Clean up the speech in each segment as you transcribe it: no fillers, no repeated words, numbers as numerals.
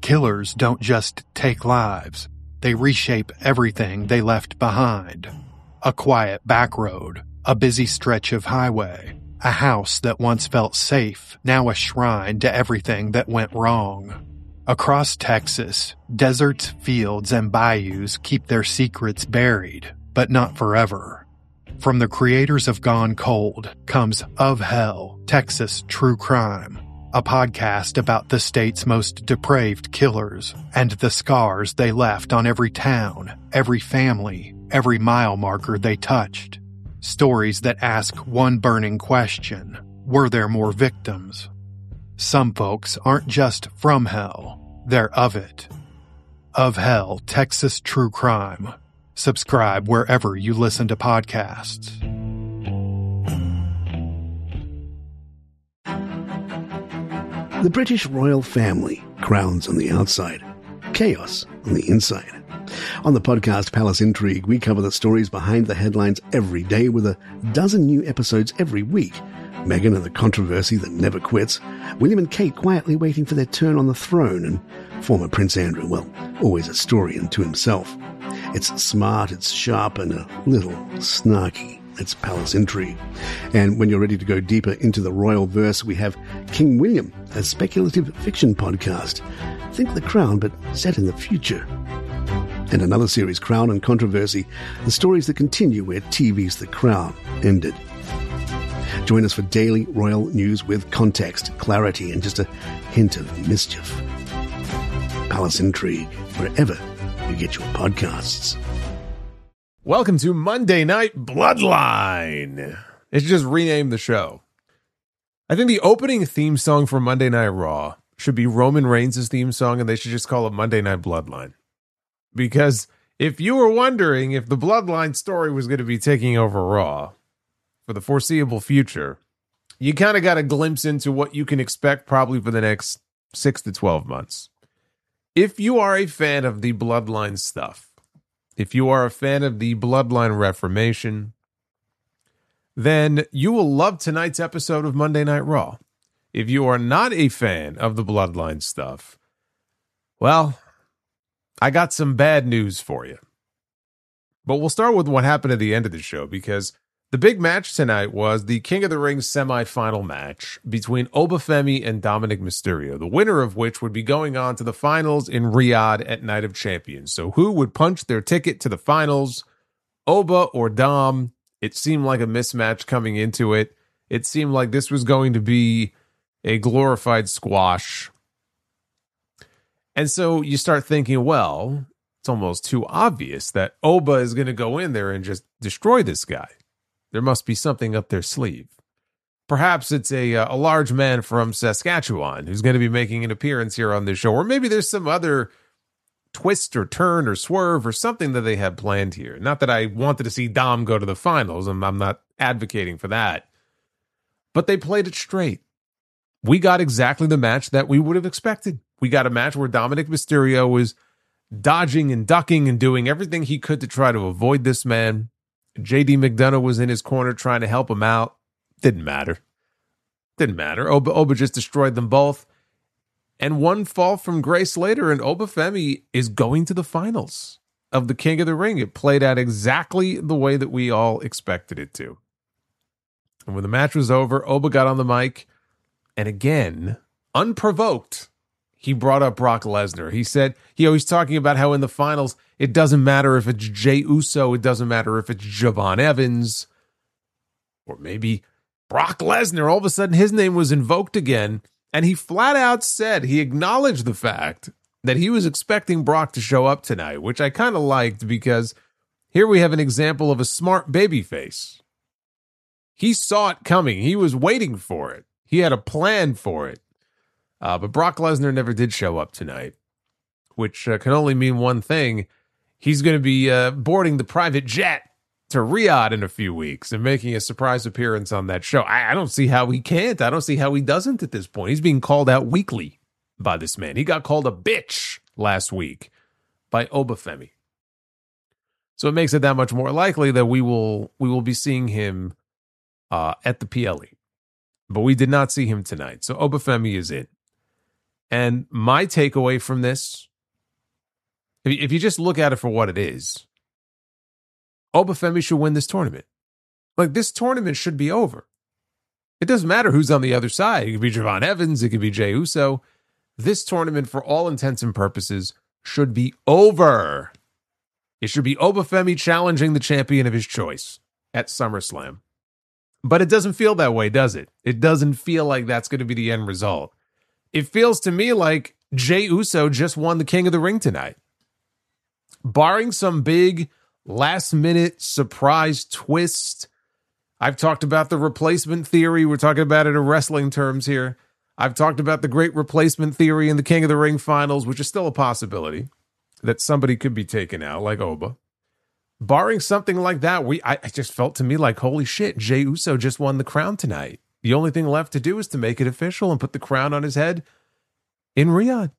killers don't just take lives. They reshape everything they left behind. A quiet back road, a busy stretch of highway, a house that once felt safe, now a shrine to everything that went wrong. Across Texas, deserts, fields, and bayous keep their secrets buried, but not forever. From the creators of Gone Cold comes Of Hell, Texas True Crime, a podcast about the state's most depraved killers and the scars they left on every town, every family, every mile marker they touched. Stories that ask one burning question: were there more victims? Some folks aren't just from hell, they're of it. Of Hell, Texas True Crime. Subscribe wherever you listen to podcasts. The British royal family, crowns on the outside, chaos on the inside. On the podcast Palace Intrigue, we cover the stories behind the headlines every day with a dozen new episodes every week. Meghan and the controversy that never quits, William and Kate quietly waiting for their turn on the throne, and former Prince Andrew, well, always a story unto himself. It's smart, it's sharp, and a little snarky. It's Palace Intrigue. And when you're ready to go deeper into the royal verse, we have King William, a speculative fiction podcast. Think The Crown, but set in the future. And another series, Crown and Controversy, the stories that continue where TV's The Crown ended. Join us for daily royal news with context, clarity, and just a hint of mischief. Palace Intrigue, wherever you get your podcasts. Welcome to Monday Night Bloodline. It's just renamed the show. I think the opening theme song for Monday Night Raw should be Roman Reigns' theme song, and they should just call it Monday Night Bloodline. Because if you were wondering if the Bloodline story was going to be taking over Raw for the foreseeable future, you kind of got a glimpse into what you can expect probably for the next 6 to 12 months. If you are a fan of the Bloodline stuff, if you are a fan of the Bloodline Reformation, then you will love tonight's episode of Monday Night Raw. If you are not a fan of the Bloodline stuff, well, I got some bad news for you. But we'll start with what happened at the end of the show, because the big match tonight was the King of the Ring semifinal match between Obafemi and Dominic Mysterio, the winner of which would be going on to the finals in Riyadh at Night of Champions. So who would punch their ticket to the finals, Oba or Dom? It seemed like a mismatch coming into it. It seemed like this was going to be a glorified squash. And so you start thinking, well, it's almost too obvious that Oba is going to go in there and just destroy this guy. There must be something up their sleeve. Perhaps it's a large man from Saskatchewan who's going to be making an appearance here on this show. Or maybe there's some other twist or turn or swerve or something that they have planned here. Not that I wanted to see Dom go to the finals. I'm not advocating for that. But they played it straight. We got exactly the match that we would have expected. We got a match where Dominic Mysterio was dodging and ducking and doing everything he could to try to avoid this man. JD McDonough was in his corner trying to help him out. Didn't matter. Oba just destroyed them both. And one fall from grace later, and Obafemi is going to the finals of the King of the Ring. It played out exactly the way that we all expected it to. And when the match was over, Oba got on the mic, and again, unprovoked, he brought up Brock Lesnar. He said, he's talking about how in the finals, it doesn't matter if it's Jey Uso, it doesn't matter if it's Javon Evans, or maybe Brock Lesnar. All of a sudden, his name was invoked again, and he flat out said, he acknowledged the fact that he was expecting Brock to show up tonight, which I kind of liked, because here we have an example of a smart babyface. He saw it coming. He was waiting for it. He had a plan for it. But Brock Lesnar never did show up tonight, which can only mean one thing. He's going to be boarding the private jet to Riyadh in a few weeks and making a surprise appearance on that show. I don't see how he can't. I don't see how he doesn't at this point. He's being called out weekly by this man. He got called a bitch last week by Obafemi. So it makes it that much more likely that we will be seeing him at the PLE. But we did not see him tonight. So Obafemi is in. And my takeaway from this, if you just look at it for what it is, Obafemi should win this tournament. Like, this tournament should be over. It doesn't matter who's on the other side. It could be Javon Evans. It could be Jey Uso. This tournament, for all intents and purposes, should be over. It should be Obafemi challenging the champion of his choice at SummerSlam. But it doesn't feel that way, does it? It doesn't feel like that's going to be the end result. It feels to me like Jey Uso just won the King of the Ring tonight. Barring some big last-minute surprise twist. I've talked about the replacement theory. We're talking about it in wrestling terms here. I've talked about the great replacement theory in the King of the Ring finals, which is still a possibility that somebody could be taken out, like Oba. Barring something like that, I just felt to me like, holy shit, Jey Uso just won the crown tonight. The only thing left to do is to make it official and put the crown on his head in Riyadh.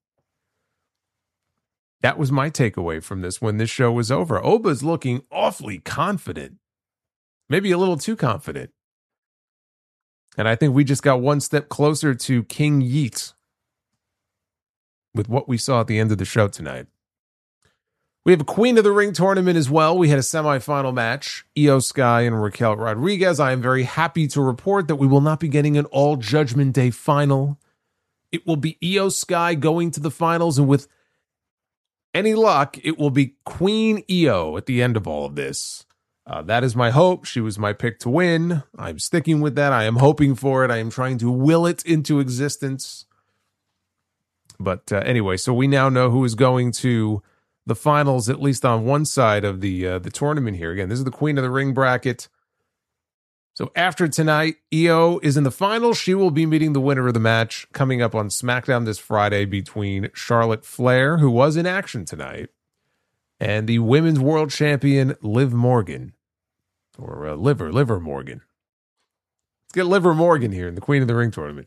That was my takeaway from this when this show was over. Oba's looking awfully confident. Maybe a little too confident. And I think we just got one step closer to King Yeet with what we saw at the end of the show tonight. We have a Queen of the Ring tournament as well. We had a semifinal match, Io Sky and Raquel Rodriguez. I am very happy to report that we will not be getting an all Judgment Day final. It will be Io Sky going to the finals, and with any luck, it will be Queen Io at the end of all of this. That is my hope. She was my pick to win. I'm sticking with that. I am hoping for it. I am trying to will it into existence. But anyway, so we now know who is going to the finals, at least on one side of the tournament here. Again, this is the Queen of the Ring bracket. So after tonight, Io is in the finals. She will be meeting the winner of the match coming up on SmackDown this Friday between Charlotte Flair, who was in action tonight, and the Women's World Champion, Liv Morgan. Or Liver Morgan. Let's get Liver Morgan here in the Queen of the Ring tournament.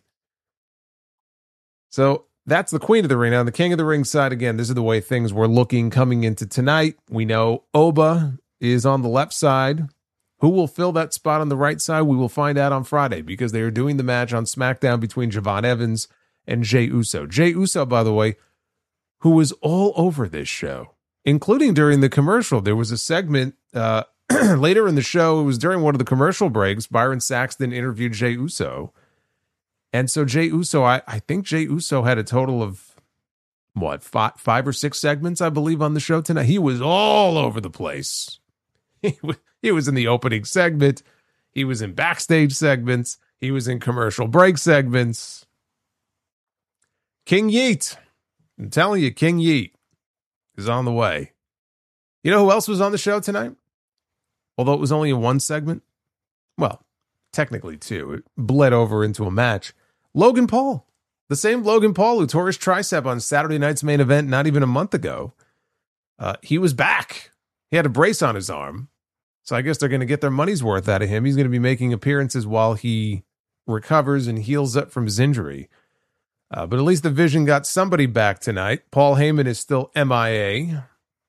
So that's the Queen of the Ring. Now, on the King of the Ring side, again, this is the way things were looking coming into tonight. We know Oba is on the left side. Who will fill that spot on the right side? We will find out on Friday, because they are doing the match on SmackDown between Javon Evans and Jey Uso. Jey Uso, by the way, who was all over this show, including during the commercial. There was a segment later in the show. It was during one of the commercial breaks. Byron Saxton interviewed Jey Uso. And so Jey Uso, I think Jey Uso had a total of, five or six segments, I believe, on the show tonight. He was all over the place. He was in the opening segment. He was in backstage segments. He was in commercial break segments. King Yeet. I'm telling you, King Yeet is on the way. You know who else was on the show tonight? Although it was only in one segment. Well, technically two. It bled over into a match. Logan Paul. The same Logan Paul who tore his tricep on Saturday night's main event not even a month ago. He was back. He had a brace on his arm. So I guess they're going to get their money's worth out of him. He's going to be making appearances while he recovers and heals up from his injury. But at least the Vision got somebody back tonight. Paul Heyman is still MIA.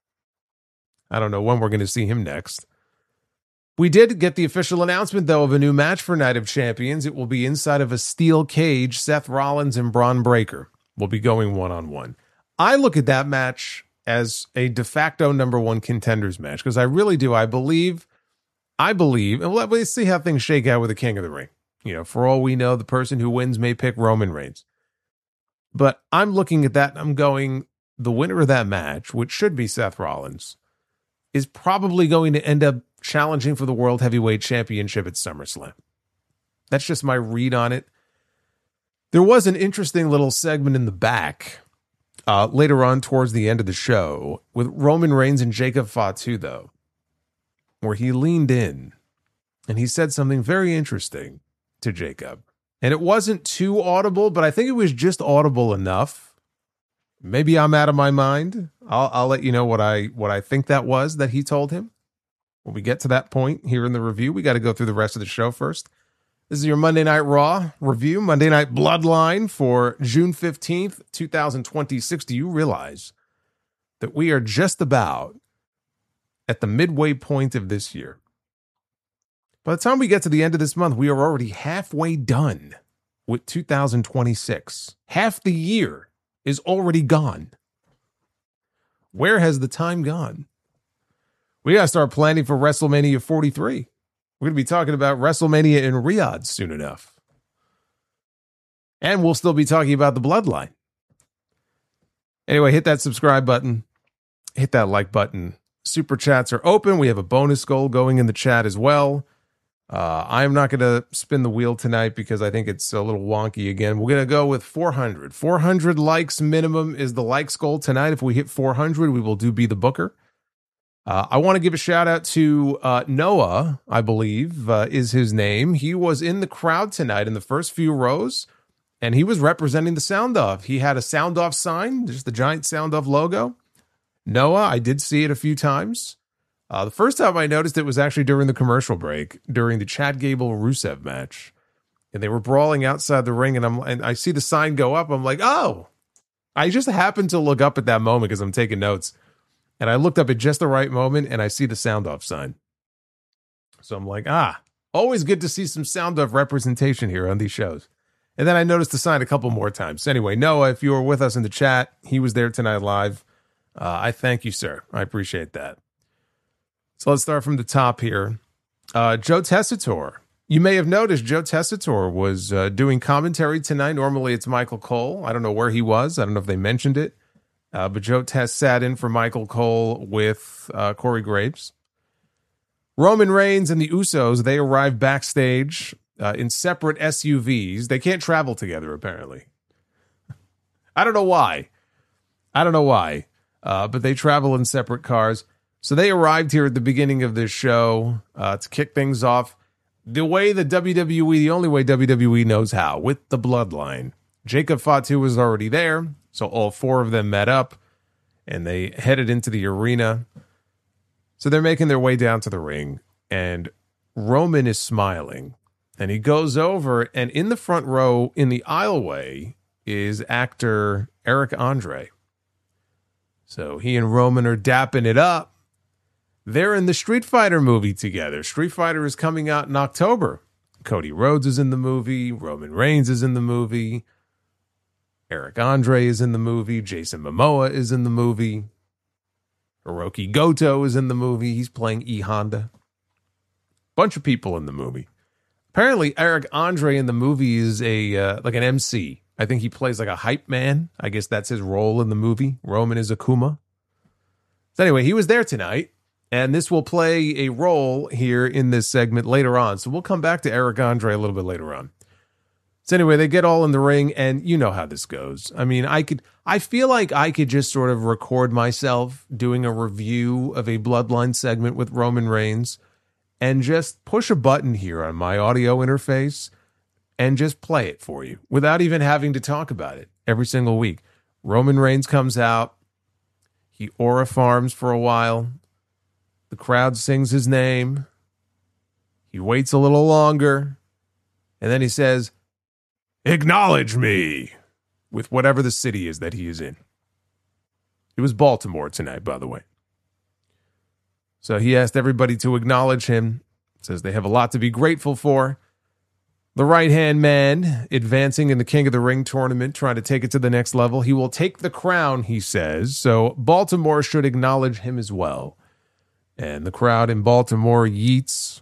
I don't know when we're going to see him next. We did get the official announcement, though, of a new match for Night of Champions. It will be inside of a steel cage. Seth Rollins and Braun Breaker will be going one-on-one. I look at that match as a de facto number one contenders match, because I really do. I believe, and let's see how things shake out with the King of the Ring. You know, for all we know, the person who wins may pick Roman Reigns. But I'm looking at that and I'm going, the winner of that match, which should be Seth Rollins, is probably going to end up challenging for the World Heavyweight Championship at SummerSlam. That's just my read on it. There was an interesting little segment in the back later on towards the end of the show with Roman Reigns and Jacob Fatu, though, where he leaned in and he said something very interesting to Jacob. And it wasn't too audible, but I think it was just audible enough. Maybe I'm out of my mind. I'll let you know what I think that was that he told him. When we get to that point here in the review, we got to go through the rest of the show first. This is your Monday Night Raw review, Monday Night Bloodline for June 15th, 2026. Do you realize that we are just about at the midway point of this year? By the time we get to the end of this month, we are already halfway done with 2026. Half the year is already gone. Where has the time gone? We got to start planning for WrestleMania 43. We're going to be talking about WrestleMania in Riyadh soon enough. And we'll still be talking about the Bloodline. Anyway, hit that subscribe button. Hit that like button. Super chats are open. We have a bonus goal going in the chat as well. I'm not going to spin the wheel tonight because I think it's a little wonky again. We're going to go with 400. 400 likes minimum is the likes goal tonight. If we hit 400, we will do Be the Booker. I want to give a shout out to Noah, I believe is his name. He was in the crowd tonight in the first few rows, and he was representing the Sound Off. He had a Sound Off sign, just the giant Sound Off logo. Noah, I did see it a few times. The first time I noticed it was actually during the commercial break, during the Chad Gable-Rusev match. And they were brawling outside the ring, and I see the sign go up. I'm like, oh! I just happened to look up at that moment because I'm taking notes. And I looked up at just the right moment, and I see the Sound Off sign. So I'm like, always good to see some Sound Off representation here on these shows. And then I noticed the sign a couple more times. Anyway, Noah, if you were with us in the chat, he was there tonight live. I thank you, sir. I appreciate that. So let's start from the top here. Joe Tessitore. You may have noticed Joe Tessitore was doing commentary tonight. Normally it's Michael Cole. I don't know where he was. I don't know if they mentioned it. But Joe Tess sat in for Michael Cole with Corey Graves. Roman Reigns and the Usos, they arrived backstage in separate SUVs. They can't travel together, apparently. I don't know why. But they travel in separate cars. So they arrived here at the beginning of this show to kick things off the way the WWE, the only way WWE knows how, with the Bloodline. Jacob Fatu was already there, so all four of them met up, and they headed into the arena. So they're making their way down to the ring, and Roman is smiling. And he goes over, and in the front row, in the aisleway, is actor Eric Andre. So he and Roman are dapping it up. They're in the Street Fighter movie together. Street Fighter is coming out in October. Cody Rhodes is in the movie. Roman Reigns is in the movie. Eric Andre is in the movie. Jason Momoa is in the movie. Hiroki Goto is in the movie. He's playing E Honda. Bunch of people in the movie. Apparently, Eric Andre in the movie is like an MC. I think he plays like a hype man. I guess that's his role in the movie. Roman is Akuma. So anyway, he was there tonight. And this will play a role here in this segment later on. So we'll come back to Eric Andre a little bit later on. So anyway, they get all in the ring, and you know how this goes. I mean, I feel like I could just sort of record myself doing a review of a Bloodline segment with Roman Reigns and just push a button here on my audio interface and just play it for you without even having to talk about it every single week. Roman Reigns comes out. He aura farms for a while. The crowd sings his name. He waits a little longer. And then he says, "Acknowledge me," with whatever the city is that he is in. It was Baltimore tonight, by the way. So he asked everybody to acknowledge him. Says they have a lot to be grateful for. The right-hand man advancing in the King of the Ring tournament, trying to take it to the next level. He will take the crown, he says. So Baltimore should acknowledge him as well. And the crowd in Baltimore yeets.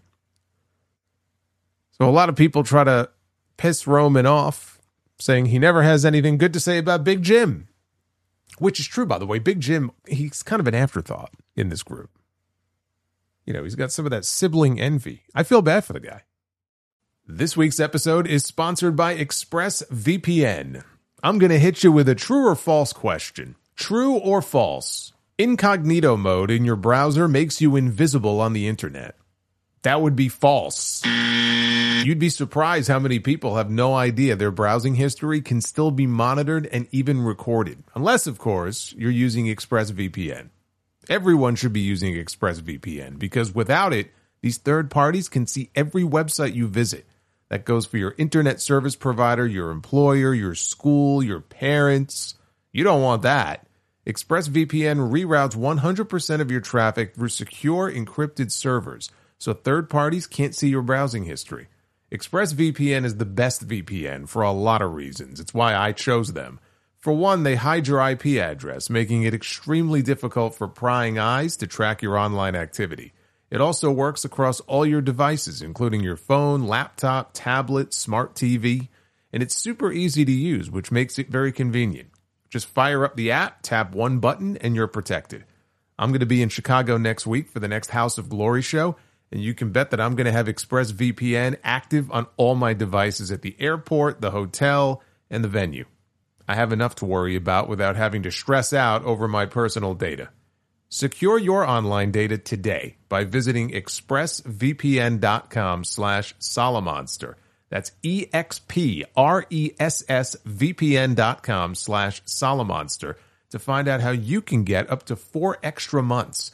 So a lot of people try to piss Roman off, saying he never has anything good to say about Big Jim. Which is true, by the way. Big Jim, he's kind of an afterthought in this group. You know, he's got some of that sibling envy. I feel bad for the guy. This week's episode is sponsored by ExpressVPN. I'm going to hit you with a true or false question. True or false? Incognito mode in your browser makes you invisible on the internet. That would be false. You'd be surprised how many people have no idea their browsing history can still be monitored and even recorded. Unless, of course, you're using ExpressVPN. Everyone should be using ExpressVPN because without it, these third parties can see every website you visit. That goes for your internet service provider, your employer, your school, your parents. You don't want that. ExpressVPN reroutes 100% of your traffic through secure encrypted servers, so third parties can't see your browsing history. ExpressVPN is the best VPN for a lot of reasons. It's why I chose them. For one, they hide your IP address, making it extremely difficult for prying eyes to track your online activity. It also works across all your devices, including your phone, laptop, tablet, smart TV, and it's super easy to use, which makes it very convenient. Just fire up the app, tap one button, and you're protected. I'm going to be in Chicago next week for the next House of Glory show, and you can bet that I'm going to have ExpressVPN active on all my devices at the airport, the hotel, and the venue. I have enough to worry about without having to stress out over my personal data. Secure your online data today by visiting expressvpn.com/Solomonster. That's expressvpn.com/Solomonster to find out how you can get up to 4 extra months.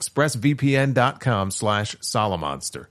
expressvpn.com/Solomonster.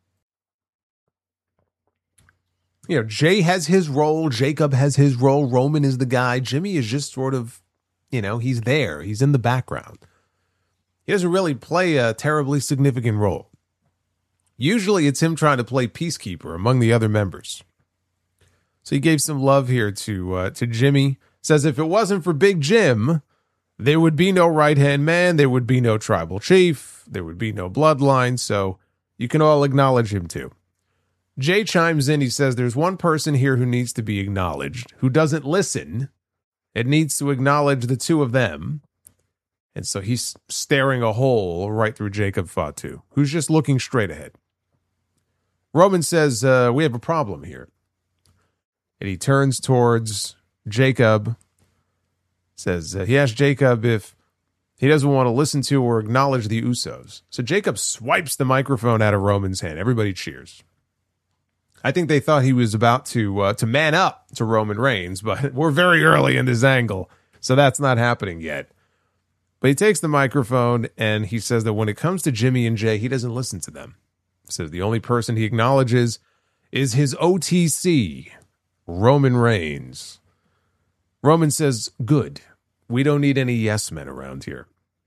You know, Jay has his role. Jacob has his role. Roman is the guy. Jimmy is just sort of, he's there. He's in the background. He doesn't really play a terribly significant role. Usually it's him trying to play peacekeeper among the other members. So he gave some love here to Jimmy. Says if it wasn't for Big Jim, there would be no right-hand man. There would be no tribal chief. There would be no bloodline. So you can all acknowledge him too. Jay chimes in. He says there's one person here who needs to be acknowledged, who doesn't listen. It needs to acknowledge the two of them. And so he's staring a hole right through Jacob Fatu, who's just looking straight ahead. Roman says, we have a problem here. And he turns towards Jacob, says he asked Jacob if he doesn't want to listen to or acknowledge the Usos. So Jacob swipes the microphone out of Roman's hand. Everybody cheers. I think they thought he was about to man up to Roman Reigns, but we're very early in this angle, so that's not happening yet. But he takes the microphone and he says that when it comes to Jimmy and Jay, he doesn't listen to them. He says the only person he acknowledges is his OTC, Roman Reigns. Roman says, good. We don't need any yes men around here.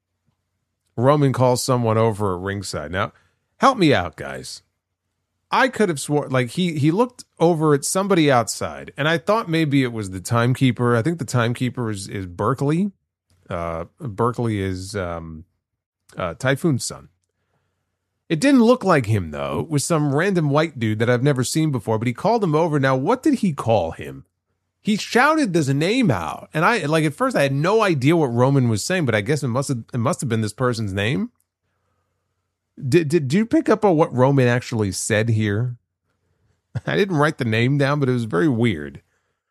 Roman calls someone over at ringside. Now, help me out, guys. I could have sworn, he looked over at somebody outside, and I thought maybe it was the timekeeper. I think the timekeeper is Berkeley. Berkeley is Typhoon's son. It didn't look like him, though. It was some random white dude that I've never seen before, but he called him over. Now, what did he call him? He shouted this name out, and at first I had no idea what Roman was saying, but I guess it must have been this person's name. Did you pick up on what Roman actually said here? I didn't write the name down, but it was very weird.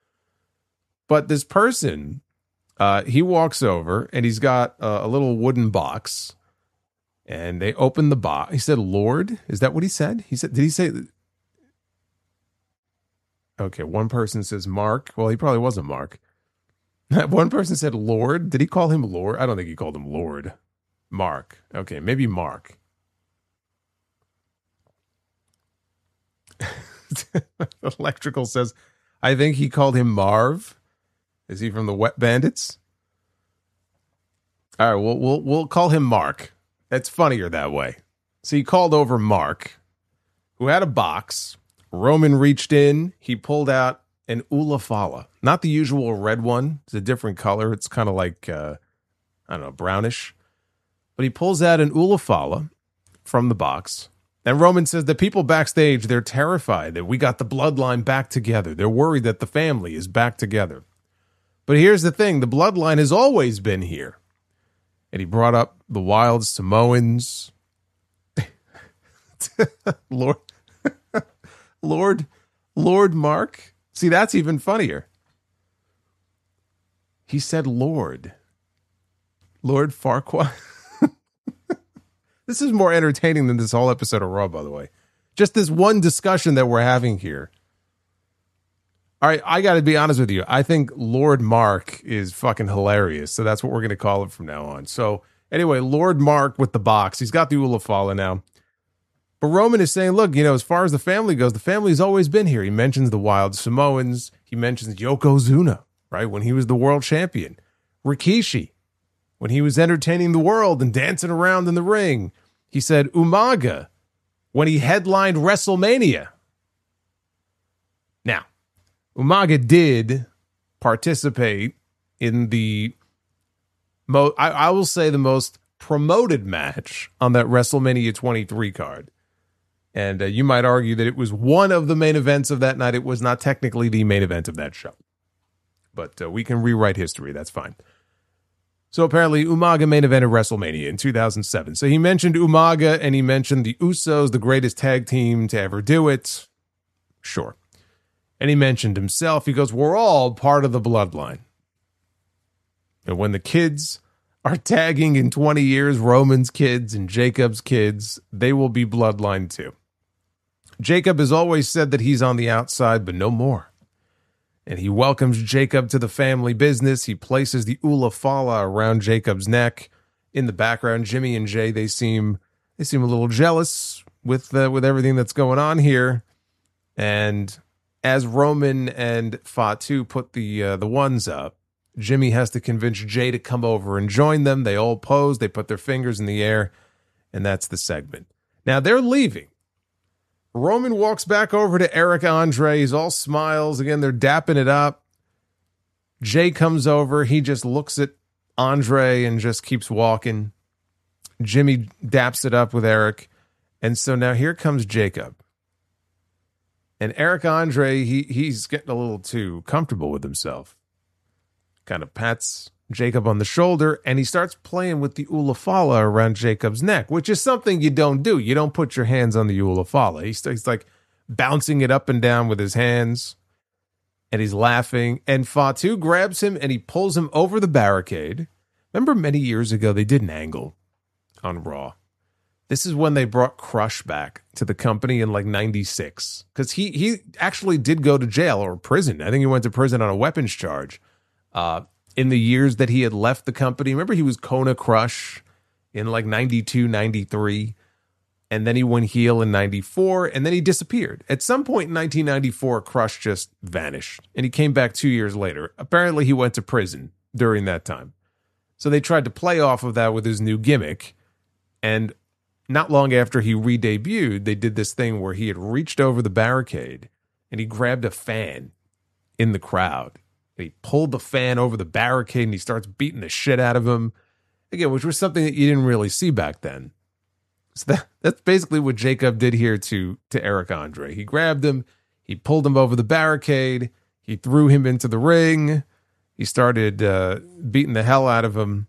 But this person, he walks over and he's got a little wooden box, and they open the box. He said, "Lord," is that what he said? Did he say? Okay, one person says Mark. Well, he probably wasn't Mark. One person said Lord. Did he call him Lord? I don't think he called him Lord. Mark. Okay, maybe Mark. Electrical says, I think he called him Marv. Is he from the Wet Bandits? All right, we'll call him Mark. That's funnier that way. So he called over Mark, who had a box. Roman reached in. He pulled out an Ulafala. Not the usual red one. It's a different color. It's kind of like, brownish. But he pulls out an Ulafala from the box. And Roman says the people backstage, they're terrified that we got the bloodline back together. They're worried that the family is back together. But here's the thing. The bloodline has always been here. And he brought up the Wild Samoans. Lord Mark. See, that's even funnier. He said Lord Farquaad. This is more entertaining than this whole episode of Raw, by the way. Just this one discussion that we're having here. All right, I got to be honest with you. I think Lord Mark is fucking hilarious. So that's what we're going to call it from now on. So anyway, Lord Mark with the box. He's got the Ulafala now. But Roman is saying, look, as far as the family goes, the family's always been here. He mentions the Wild Samoans. He mentions Yokozuna, right, when he was the world champion. Rikishi, when he was entertaining the world and dancing around in the ring. He said Umaga, when he headlined WrestleMania. Now, Umaga did participate in the I will say the most promoted match on that WrestleMania 23 card. And you might argue that it was one of the main events of that night. It was not technically the main event of that show. But we can rewrite history. That's fine. So apparently Umaga main evented WrestleMania in 2007. So he mentioned Umaga and he mentioned the Usos, the greatest tag team to ever do it. Sure. And he mentioned himself. He goes, we're all part of the bloodline. And when the kids are tagging in 20 years, Roman's kids and Jacob's kids, they will be bloodline too. Jacob has always said that he's on the outside, but no more. And he welcomes Jacob to the family business. He places the Ula Fala around Jacob's neck. In the background, Jimmy and Jay, they seem a little jealous with everything that's going on here. And as Roman and Fatu put the ones up, Jimmy has to convince Jay to come over and join them. They all pose. They put their fingers in the air. And that's the segment. Now they're leaving. Roman walks back over to Eric Andre. He's all smiles. Again, they're dapping it up. Jay comes over. He just looks at Andre and just keeps walking. Jimmy daps it up with Eric. And so now here comes Jacob. And Eric Andre, he's getting a little too comfortable with himself. Kind of pats Jacob on the shoulder, and he starts playing with the Ula Fala around Jacob's neck, which is something you don't do. You don't put your hands on the Ula Fala. He's like bouncing it up and down with his hands, and he's laughing. And Fatu grabs him, and he pulls him over the barricade. Remember many years ago, they did an angle on Raw. This is when they brought Crush back to the company in like 96, because he actually did go to jail or prison. I think he went to prison on a weapons charge. In the years that he had left the company. Remember, he was Kona Crush in like 92, 93. And then he went heel in 94. And then he disappeared. At some point in 1994, Crush just vanished. And he came back 2 years later. Apparently, he went to prison during that time. So they tried to play off of that with his new gimmick. And not long after he re-debuted, they did this thing where he had reached over the barricade and he grabbed a fan in the crowd. He pulled the fan over the barricade and he starts beating the shit out of him. Again, which was something that you didn't really see back then. So that's basically what Jacob did here to Eric Andre. He grabbed him, he pulled him over the barricade, he threw him into the ring, he started beating the hell out of him.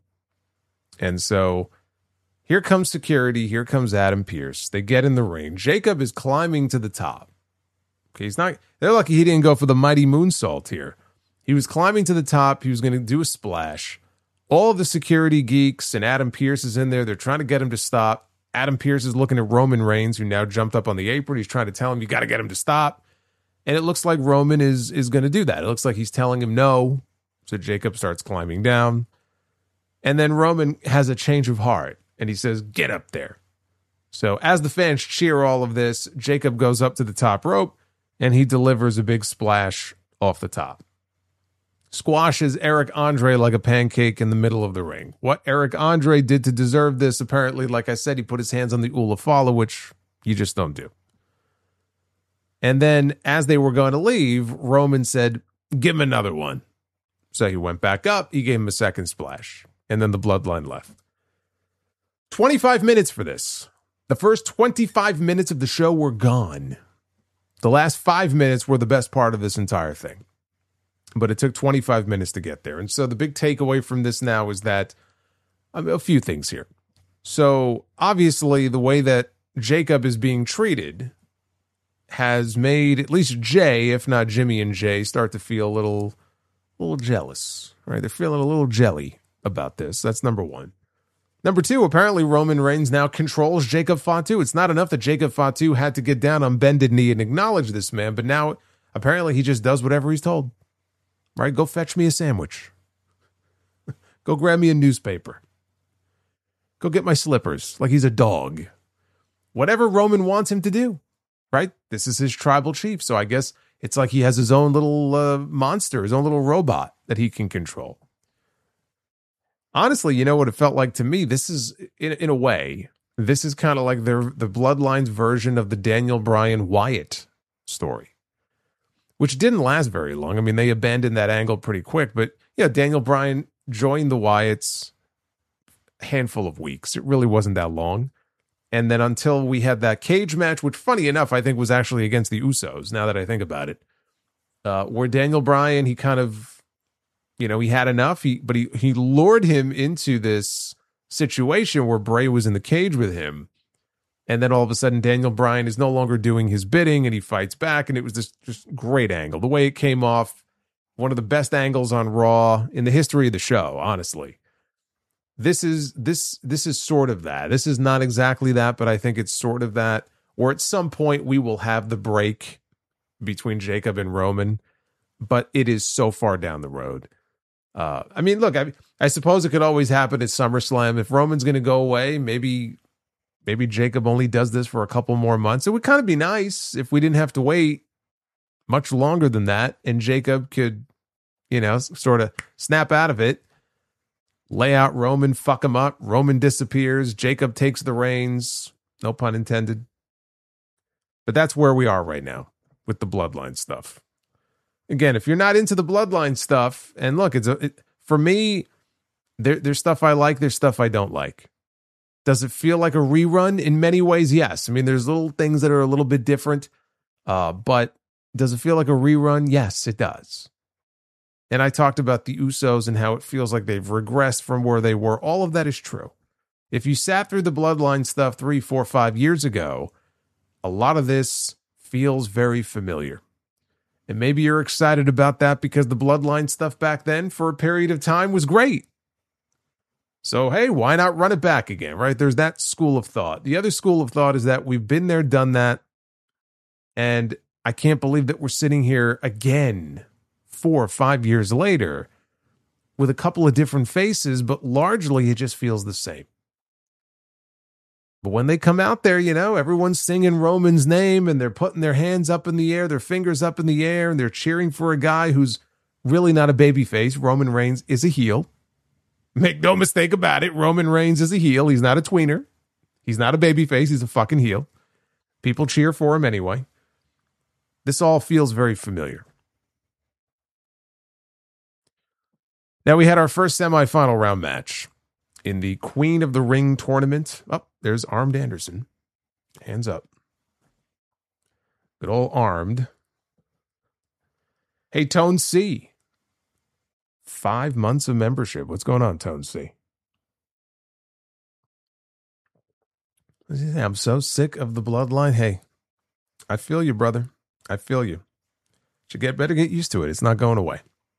And so here comes security, here comes Adam Pearce. They get in the ring. Jacob is climbing to the top. Okay, they're lucky he didn't go for the mighty moonsault here. He was climbing to the top. He was going to do a splash. All of the security geeks and Adam Pearce is in there. They're trying to get him to stop. Adam Pearce is looking at Roman Reigns, who now jumped up on the apron. He's trying to tell him, you got to get him to stop. And it looks like Roman is going to do that. It looks like he's telling him no. So Jacob starts climbing down. And then Roman has a change of heart. And he says, get up there. So as the fans cheer all of this, Jacob goes up to the top rope. And he delivers a big splash off the top. Squashes Eric Andre like a pancake in the middle of the ring. What Eric Andre did to deserve this, apparently, like I said, he put his hands on the Ula Fala, which you just don't do. And then, as they were going to leave, Roman said, give him another one. So he went back up, he gave him a second splash, and then the bloodline left. 25 minutes for this. The first 25 minutes of the show were gone. The last 5 minutes were the best part of this entire thing. But it took 25 minutes to get there. And so the big takeaway from this now is that a few things here. So obviously the way that Jacob is being treated has made at least Jay, if not Jimmy and Jay, start to feel a little jealous, right? They're feeling a little jelly about this. That's number one. Number two, apparently Roman Reigns now controls Jacob Fatu. It's not enough that Jacob Fatu had to get down on bended knee and acknowledge this man, but now apparently he just does whatever he's told. Right? Go fetch me a sandwich. Go grab me a newspaper. Go get my slippers like he's a dog. Whatever Roman wants him to do. Right? This is his tribal chief. So I guess it's like he has his own little monster, his own little robot that he can control. Honestly, you know what it felt like to me? This is, in a way, this is kind of like the Bloodlines version of the Daniel Bryan Wyatt story. which didn't last very long. I mean, they abandoned that angle pretty quick, but yeah, Daniel Bryan joined the Wyatts a handful of weeks. It really wasn't that long. And then until we had that cage match, which funny enough, I think was actually against the Usos, now that I think about it, where Daniel Bryan, he kind of, he had enough, but he lured him into this situation where Bray was in the cage with him. And then all of a sudden, Daniel Bryan is no longer doing his bidding and he fights back. And it was this just great angle. The way it came off, one of the best angles on Raw in the history of the show, honestly. This is sort of that. This is not exactly that, but I think it's sort of that. Or at some point, we will have the break between Jacob and Roman, but it is so far down the road. I mean, look, I suppose it could always happen at SummerSlam. If Roman's going to go away, maybe Jacob only does this for a couple more months. It would kind of be nice if we didn't have to wait much longer than that, and Jacob could, sort of snap out of it, lay out Roman, fuck him up. Roman disappears. Jacob takes the reins. No pun intended. But that's where we are right now with the Bloodline stuff. Again, if you're not into the Bloodline stuff, and look, for me, there's stuff I like, there's stuff I don't like. Does it feel like a rerun? In many ways, yes. I mean, there's little things that are a little bit different, but does it feel like a rerun? Yes, it does. And I talked about the Usos and how it feels like they've regressed from where they were. All of that is true. If you sat through the Bloodline stuff 3, 4, 5 years ago, a lot of this feels very familiar. And maybe you're excited about that because the Bloodline stuff back then for a period of time was great. So, hey, why not run it back again, right? There's that school of thought. The other school of thought is that we've been there, done that, and I can't believe that we're sitting here again 4 or 5 years later with a couple of different faces, but largely it just feels the same. But when they come out there, everyone's singing Roman's name and they're putting their hands up in the air, their fingers up in the air, and they're cheering for a guy who's really not a babyface. Roman Reigns is a heel. Make no mistake about it. Roman Reigns is a heel. He's not a tweener. He's not a babyface. He's a fucking heel. People cheer for him anyway. This all feels very familiar. Now, we had our first semifinal round match in the Queen of the Ring tournament. Oh, there's Armed Anderson. Hands up. Good old Armed. Hey, Tone C. 5 months of membership. What's going on, Tone C? I'm so sick of the Bloodline. Hey, I feel you, brother. I feel you. Better get used to it. It's not going away.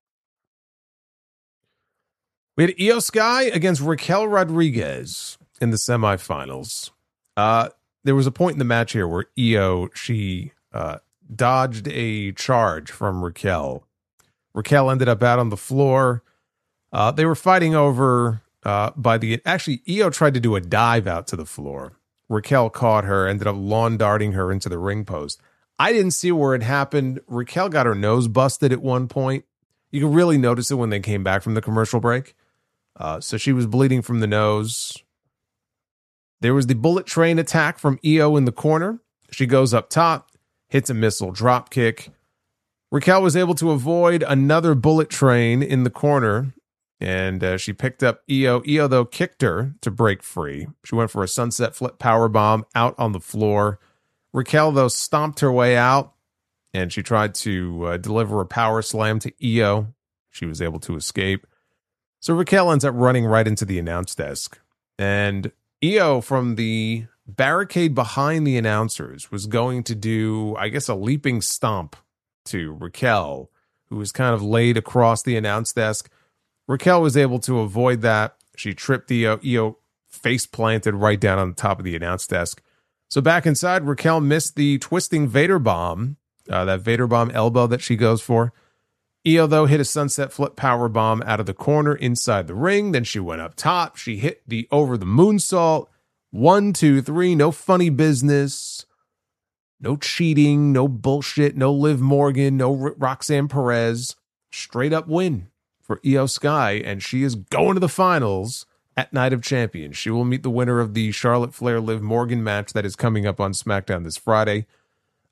We had Io Sky against Raquel Rodriguez in the semifinals. There was a point in the match here where Io, she dodged a charge from Raquel. Raquel ended up out on the floor. They were fighting over actually, Io tried to do a dive out to the floor. Raquel caught her, ended up lawn darting her into the ring post. I didn't see where it happened. Raquel got her nose busted at one point. You can really notice it when they came back from the commercial break. So she was bleeding from the nose. There was the bullet train attack from Io in the corner. She goes up top, hits a missile drop kick. Raquel was able to avoid another bullet train in the corner, and she picked up Io. Io, though, kicked her to break free. She went for a sunset flip powerbomb out on the floor. Raquel, though, stomped her way out, and she tried to deliver a power slam to Io. She was able to escape. So Raquel ends up running right into the announce desk. And Io, from the barricade behind the announcers, was going to do, I guess, a leaping stomp to Raquel, who was kind of laid across the announce desk. Raquel was able to avoid that. She tripped Io. Io face planted right down on the top of the announce desk. So back inside, Raquel missed the twisting Vader bomb, that Vader bomb elbow that she goes for. Io, though, hit a sunset flip power bomb out of the corner inside the ring. Then she went up top. She hit the over the moonsault. 1, 2, 3. No funny business. No cheating. No bullshit. No Liv Morgan. No Roxanne Perez. Straight up win for Io Sky. And she is going to the finals at Night of Champions. She will meet the winner of the Charlotte Flair Liv Morgan match that is coming up on SmackDown this Friday.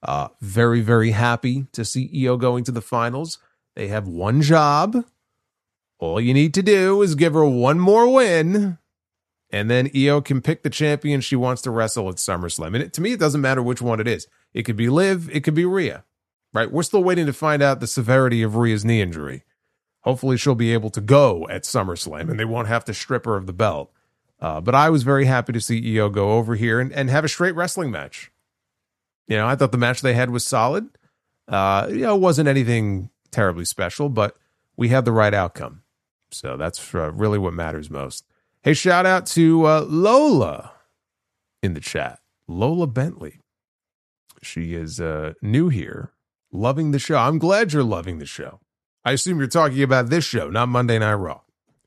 Very, very happy to see Io going to the finals. They have one job. All you need to do is give her one more win, and then Io can pick the champion she wants to wrestle at SummerSlam. And to me, it doesn't matter which one it is. It could be Liv, it could be Rhea, right? We're still waiting to find out the severity of Rhea's knee injury. Hopefully she'll be able to go at SummerSlam, and they won't have to strip her of the belt. But I was very happy to see Io go over here and have a straight wrestling match. I thought the match they had was solid. It wasn't anything terribly special, but we had the right outcome. So that's really what matters most. Hey, shout out to Lola in the chat. Lola Bentley. She is new here, loving the show. I'm glad you're loving the show. I assume you're talking about this show, not Monday Night Raw.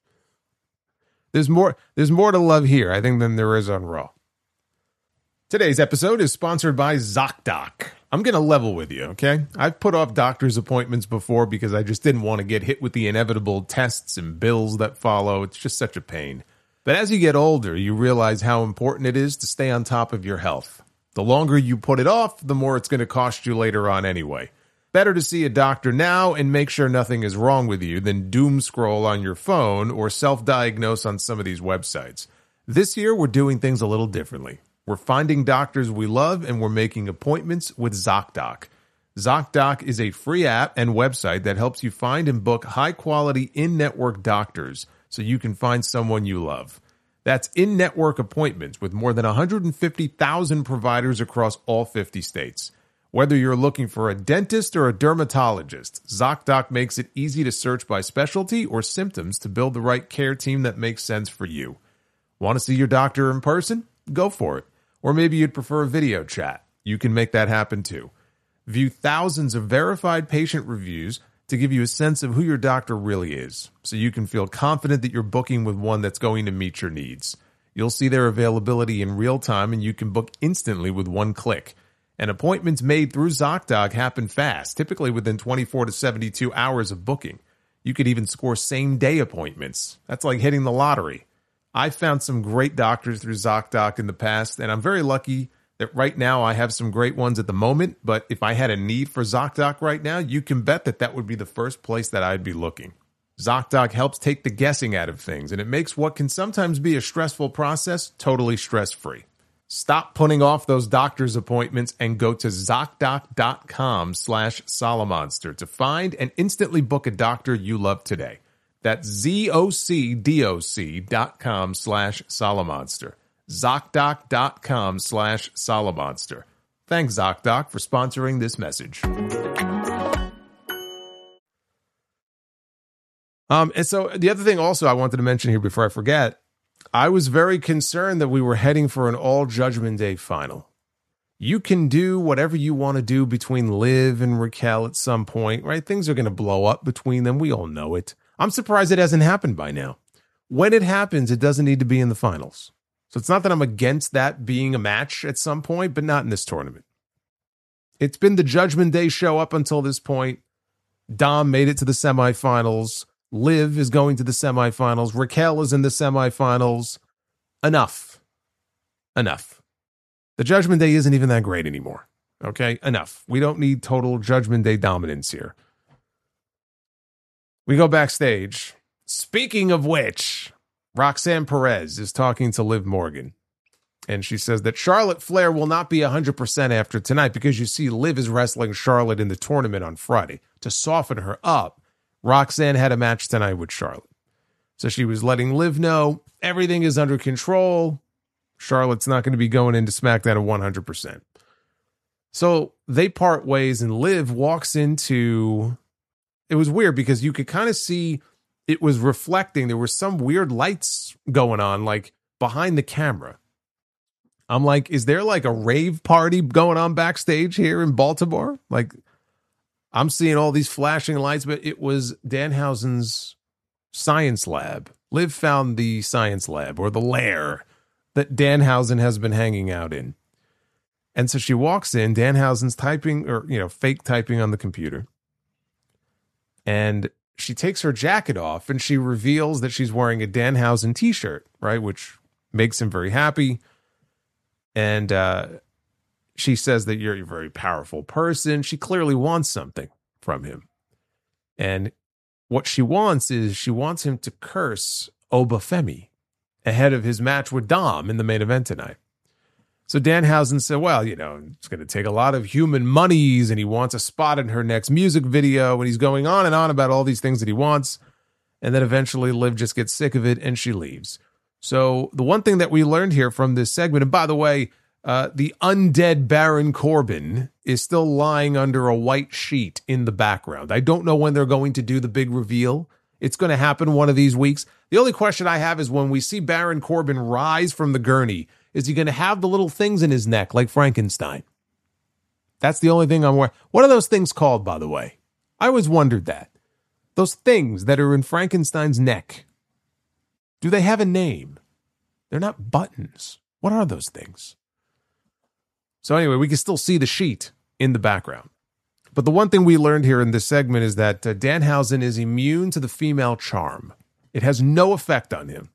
There's more to love here, I think, than there is on Raw. Today's episode is sponsored by ZocDoc. I'm going to level with you, okay? I've put off doctor's appointments before because I just didn't want to get hit with the inevitable tests and bills that follow. It's just such a pain. But as you get older, you realize how important it is to stay on top of your health. The longer you put it off, the more it's going to cost you later on anyway. Better to see a doctor now and make sure nothing is wrong with you than doom scroll on your phone or self-diagnose on some of these websites. This year, we're doing things a little differently. We're finding doctors we love, and we're making appointments with ZocDoc. ZocDoc is a free app and website that helps you find and book high-quality in-network doctors so you can find someone you love. That's in-network appointments with more than 150,000 providers across all 50 states. Whether you're looking for a dentist or a dermatologist, ZocDoc makes it easy to search by specialty or symptoms to build the right care team that makes sense for you. Want to see your doctor in person? Go for it. Or maybe you'd prefer a video chat. You can make that happen too. View thousands of verified patient reviews to give you a sense of who your doctor really is, so you can feel confident that you're booking with one that's going to meet your needs. You'll see their availability in real time, and you can book instantly with one click. And appointments made through ZocDoc happen fast, typically within 24 to 72 hours of booking. You could even score same-day appointments. That's like hitting the lottery. I've found some great doctors through ZocDoc in the past, and I'm very lucky that right now I have some great ones at the moment, but if I had a need for ZocDoc right now, you can bet that that would be the first place that I'd be looking. ZocDoc helps take the guessing out of things, and it makes what can sometimes be a stressful process totally stress-free. Stop putting off those doctor's appointments and go to ZocDoc.com/Solomonster to find and instantly book a doctor you love today. That's ZocDoc.com/Solomonster. ZocDoc.com/Solomonster. Thanks, ZocDoc, for sponsoring this message. And so the other thing also I wanted to mention here before I forget, I was very concerned that we were heading for an all Judgment Day final. You can do whatever you want to do between Liv and Raquel at some point, right? Things are going to blow up between them. We all know it. I'm surprised it hasn't happened by now. When it happens, it doesn't need to be in the finals. So it's not that I'm against that being a match at some point, but not in this tournament. It's been the Judgment Day show up until this point. Dom made it to the semifinals. Liv is going to the semifinals. Raquel is in the semifinals. Enough. The Judgment Day isn't even that great anymore. Okay? Enough. We don't need total Judgment Day dominance here. We go backstage. Speaking of which, Roxanne Perez is talking to Liv Morgan. And she says that Charlotte Flair will not be 100% after tonight because you see Liv is wrestling Charlotte in the tournament on Friday. To soften her up, Roxanne had a match tonight with Charlotte. So she was letting Liv know everything is under control. Charlotte's not going to be going into SmackDown at 100%. So they part ways and Liv walks into... It was weird because you could kind of see it was reflecting. There were some weird lights going on, like behind the camera. I'm like, is there like a rave party going on backstage here in Baltimore? Like, I'm seeing all these flashing lights, but it was Danhausen's science lab. Liv found the science lab or the lair that Danhausen has been hanging out in. And so she walks in, Danhausen's typing or, fake typing on the computer. And she takes her jacket off and she reveals that she's wearing a Danhausen t-shirt, right? Which makes him very happy. And she says that you're a very powerful person. She clearly wants something from him. And what she wants is she wants him to curse Obafemi ahead of his match with Dom in the main event tonight. So Danhausen said, well, you know, it's going to take a lot of human monies, and he wants a spot in her next music video, and he's going on and on about all these things that he wants. And then eventually Liv just gets sick of it and she leaves. So the one thing that we learned here from this segment, and by the way, the undead Baron Corbin is still lying under a white sheet in the background. I don't know when they're going to do the big reveal. It's going to happen one of these weeks. The only question I have is when we see Baron Corbin rise from the gurney, is he going to have the little things in his neck like Frankenstein? That's the only thing I'm worried. What are those things called, by the way? I always wondered that. Those things that are in Frankenstein's neck. Do they have a name? They're not buttons. What are those things? So anyway, we can still see the sheet in the background. But the one thing we learned here in this segment is that Danhausen is immune to the female charm. It has no effect on him.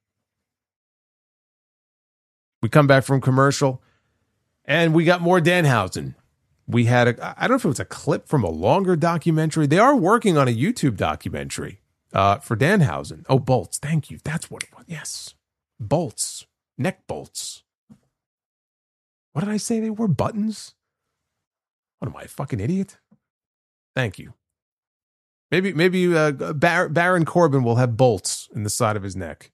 We come back from commercial, and we got more Danhausen. We had, I don't know if it was a clip from a longer documentary. They are working on a YouTube documentary for Danhausen. Oh, bolts. Thank you. That's what it was. Yes. Bolts. Neck bolts. What did I say they were? Buttons? What am I, a fucking idiot? Thank you. Maybe Baron Corbin will have bolts in the side of his neck.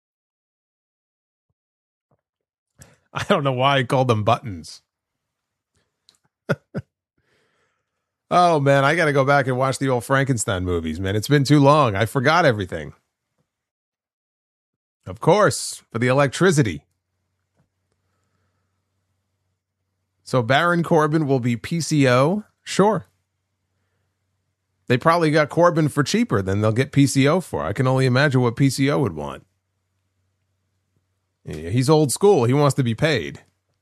I don't know why I called them buttons. Oh, man, I got to go back and watch the old Frankenstein movies, man. It's been too long. I forgot everything. Of course, for the electricity. So Baron Corbin will be PCO? Sure. They probably got Corbin for cheaper than they'll get PCO for. I can only imagine what PCO would want. Yeah, he's old school. He wants to be paid.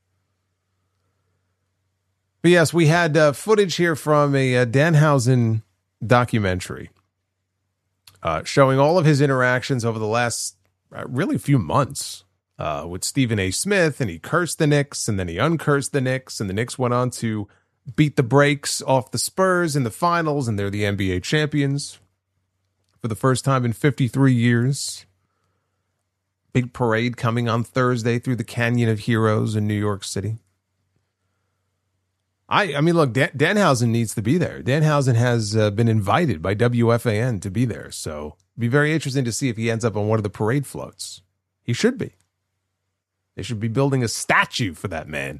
But yes, we had footage here from a Danhausen documentary showing all of his interactions over the last really few months with Stephen A. Smith, and he cursed the Knicks, and then he uncursed the Knicks, and the Knicks went on to beat the brakes off the Spurs in the finals, and they're the NBA champions for the first time in 53 years. Big parade coming on Thursday through the Canyon of Heroes in New York City. I mean, look, Danhausen needs to be there. Danhausen has been invited by WFAN to be there, so it'd be very interesting to see if he ends up on one of the parade floats. He should be. They should be building a statue for that man.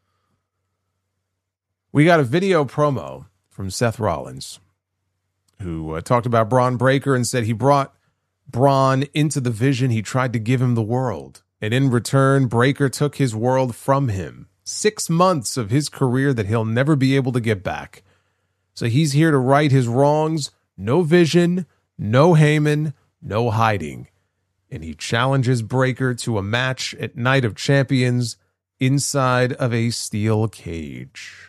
We got a video promo from Seth Rollins, who talked about Bron Breakker and said he brought Bron into the vision. He tried to give him the world, and in return, Breakker took his world from him. 6 months of his career that he'll never be able to get back. So he's here to right his wrongs. No vision, no Heyman, no hiding. And he challenges Breakker to a match at Night of Champions inside of a steel cage.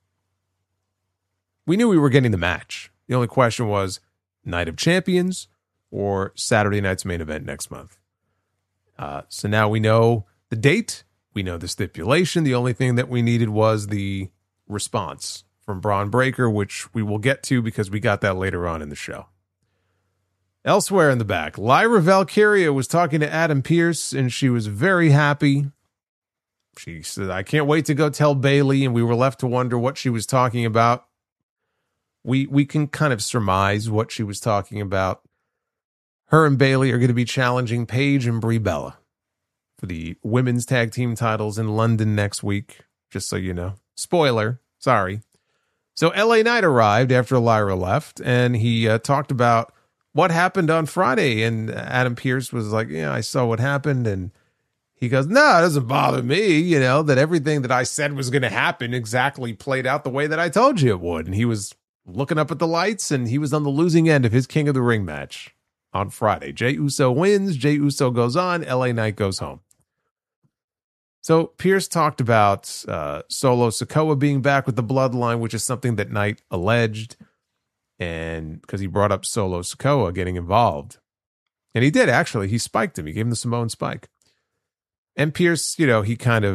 We knew we were getting the match. The only question was Night of Champions or Saturday night's main event next month. So now we know the date. We know the stipulation. The only thing that we needed was the response from Bron Breakker, which we will get to because we got that later on in the show. Elsewhere in the back, Lyra Valkyria was talking to Adam Pearce, and she was very happy. She said, I can't wait to go tell Bayley, and we were left to wonder what she was talking about. We can kind of surmise what she was talking about. Her and Bayley are going to be challenging Paige and Brie Bella for the women's tag team titles in London next week, just so you know. Spoiler, sorry. So LA Knight arrived after Lyra left, and he talked about what happened on Friday, and Adam Pearce was like, yeah, I saw what happened, and he goes, no, it doesn't bother me, you know, that everything that I said was going to happen exactly played out the way that I told you it would. And he was looking up at the lights, and he was on the losing end of his King of the Ring match on Friday. Jey Uso wins, Jey Uso goes on, LA Knight goes home. So Pearce talked about Solo Sikoa being back with the Bloodline, which is something that Knight alleged, and because he brought up Solo Sikoa getting involved. And he did, actually. He spiked him. He gave him the Samoan spike. And Pearce, you know, he kind of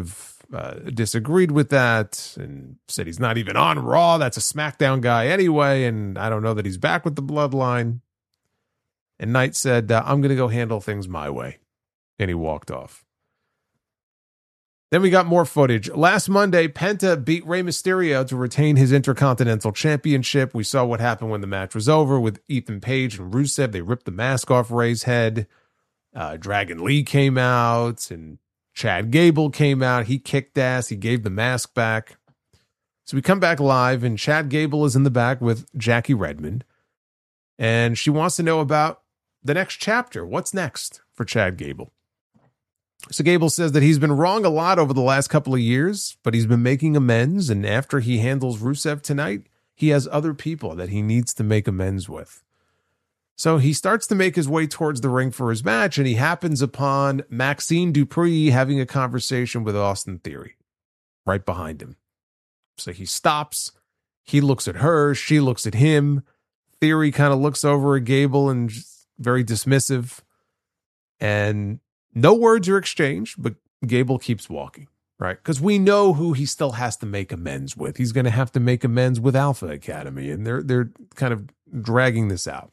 disagreed with that and said he's not even on Raw. That's a SmackDown guy anyway, and I don't know that he's back with the Bloodline. And Knight said, I'm going to go handle things my way. And he walked off. Then we got more footage. Last Monday, Penta beat Rey Mysterio to retain his Intercontinental Championship. We saw what happened when the match was over with Ethan Page and Rusev. They ripped the mask off Rey's head. Dragon Lee came out and Chad Gable came out. He kicked ass. He gave the mask back. So we come back live and Chad Gable is in the back with Jackie Redmond. And she wants to know about the next chapter. What's next for Chad Gable? So Gable says that he's been wrong a lot over the last couple of years, but he's been making amends. And after he handles Rusev tonight, he has other people that he needs to make amends with. So he starts to make his way towards the ring for his match, and he happens upon Maxine Dupree having a conversation with Austin Theory right behind him. So he stops. He looks at her. She looks at him. Theory kind of looks over at Gable and very dismissive. And no words are exchanged, but Gable keeps walking, right? Because we know who he still has to make amends with. He's going to have to make amends with Alpha Academy, and they're kind of dragging this out.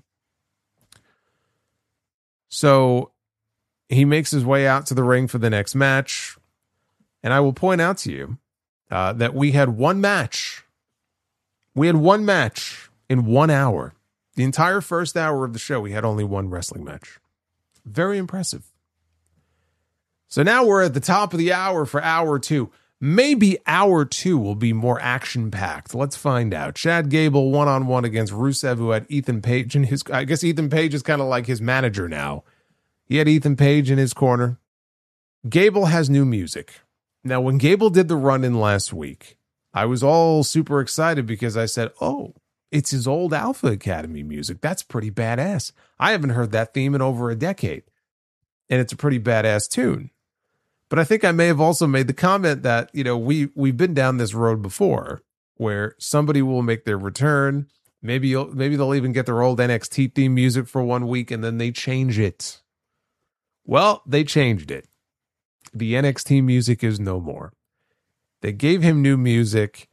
So he makes his way out to the ring for the next match. And I will point out to you that we had one match. We had one match in 1 hour. The entire first hour of the show, we had only one wrestling match. Very impressive. So now we're at the top of the hour for hour 2. Maybe hour 2 will be more action-packed. Let's find out. Chad Gable one-on-one against Rusev, who had Ethan Page in his... I guess Ethan Page is kind of like his manager now. He had Ethan Page in his corner. Gable has new music. Now, when Gable did the run-in last week, I was all super excited because I said, oh, it's his old Alpha Academy music. That's pretty badass. I haven't heard that theme in over a decade. And it's a pretty badass tune. But I think I may have also made the comment that, you know, we've been down this road before where somebody will make their return. Maybe they'll even get their old NXT theme music for 1 week and then they change it. Well, they changed it. The NXT music is no more. They gave him new music.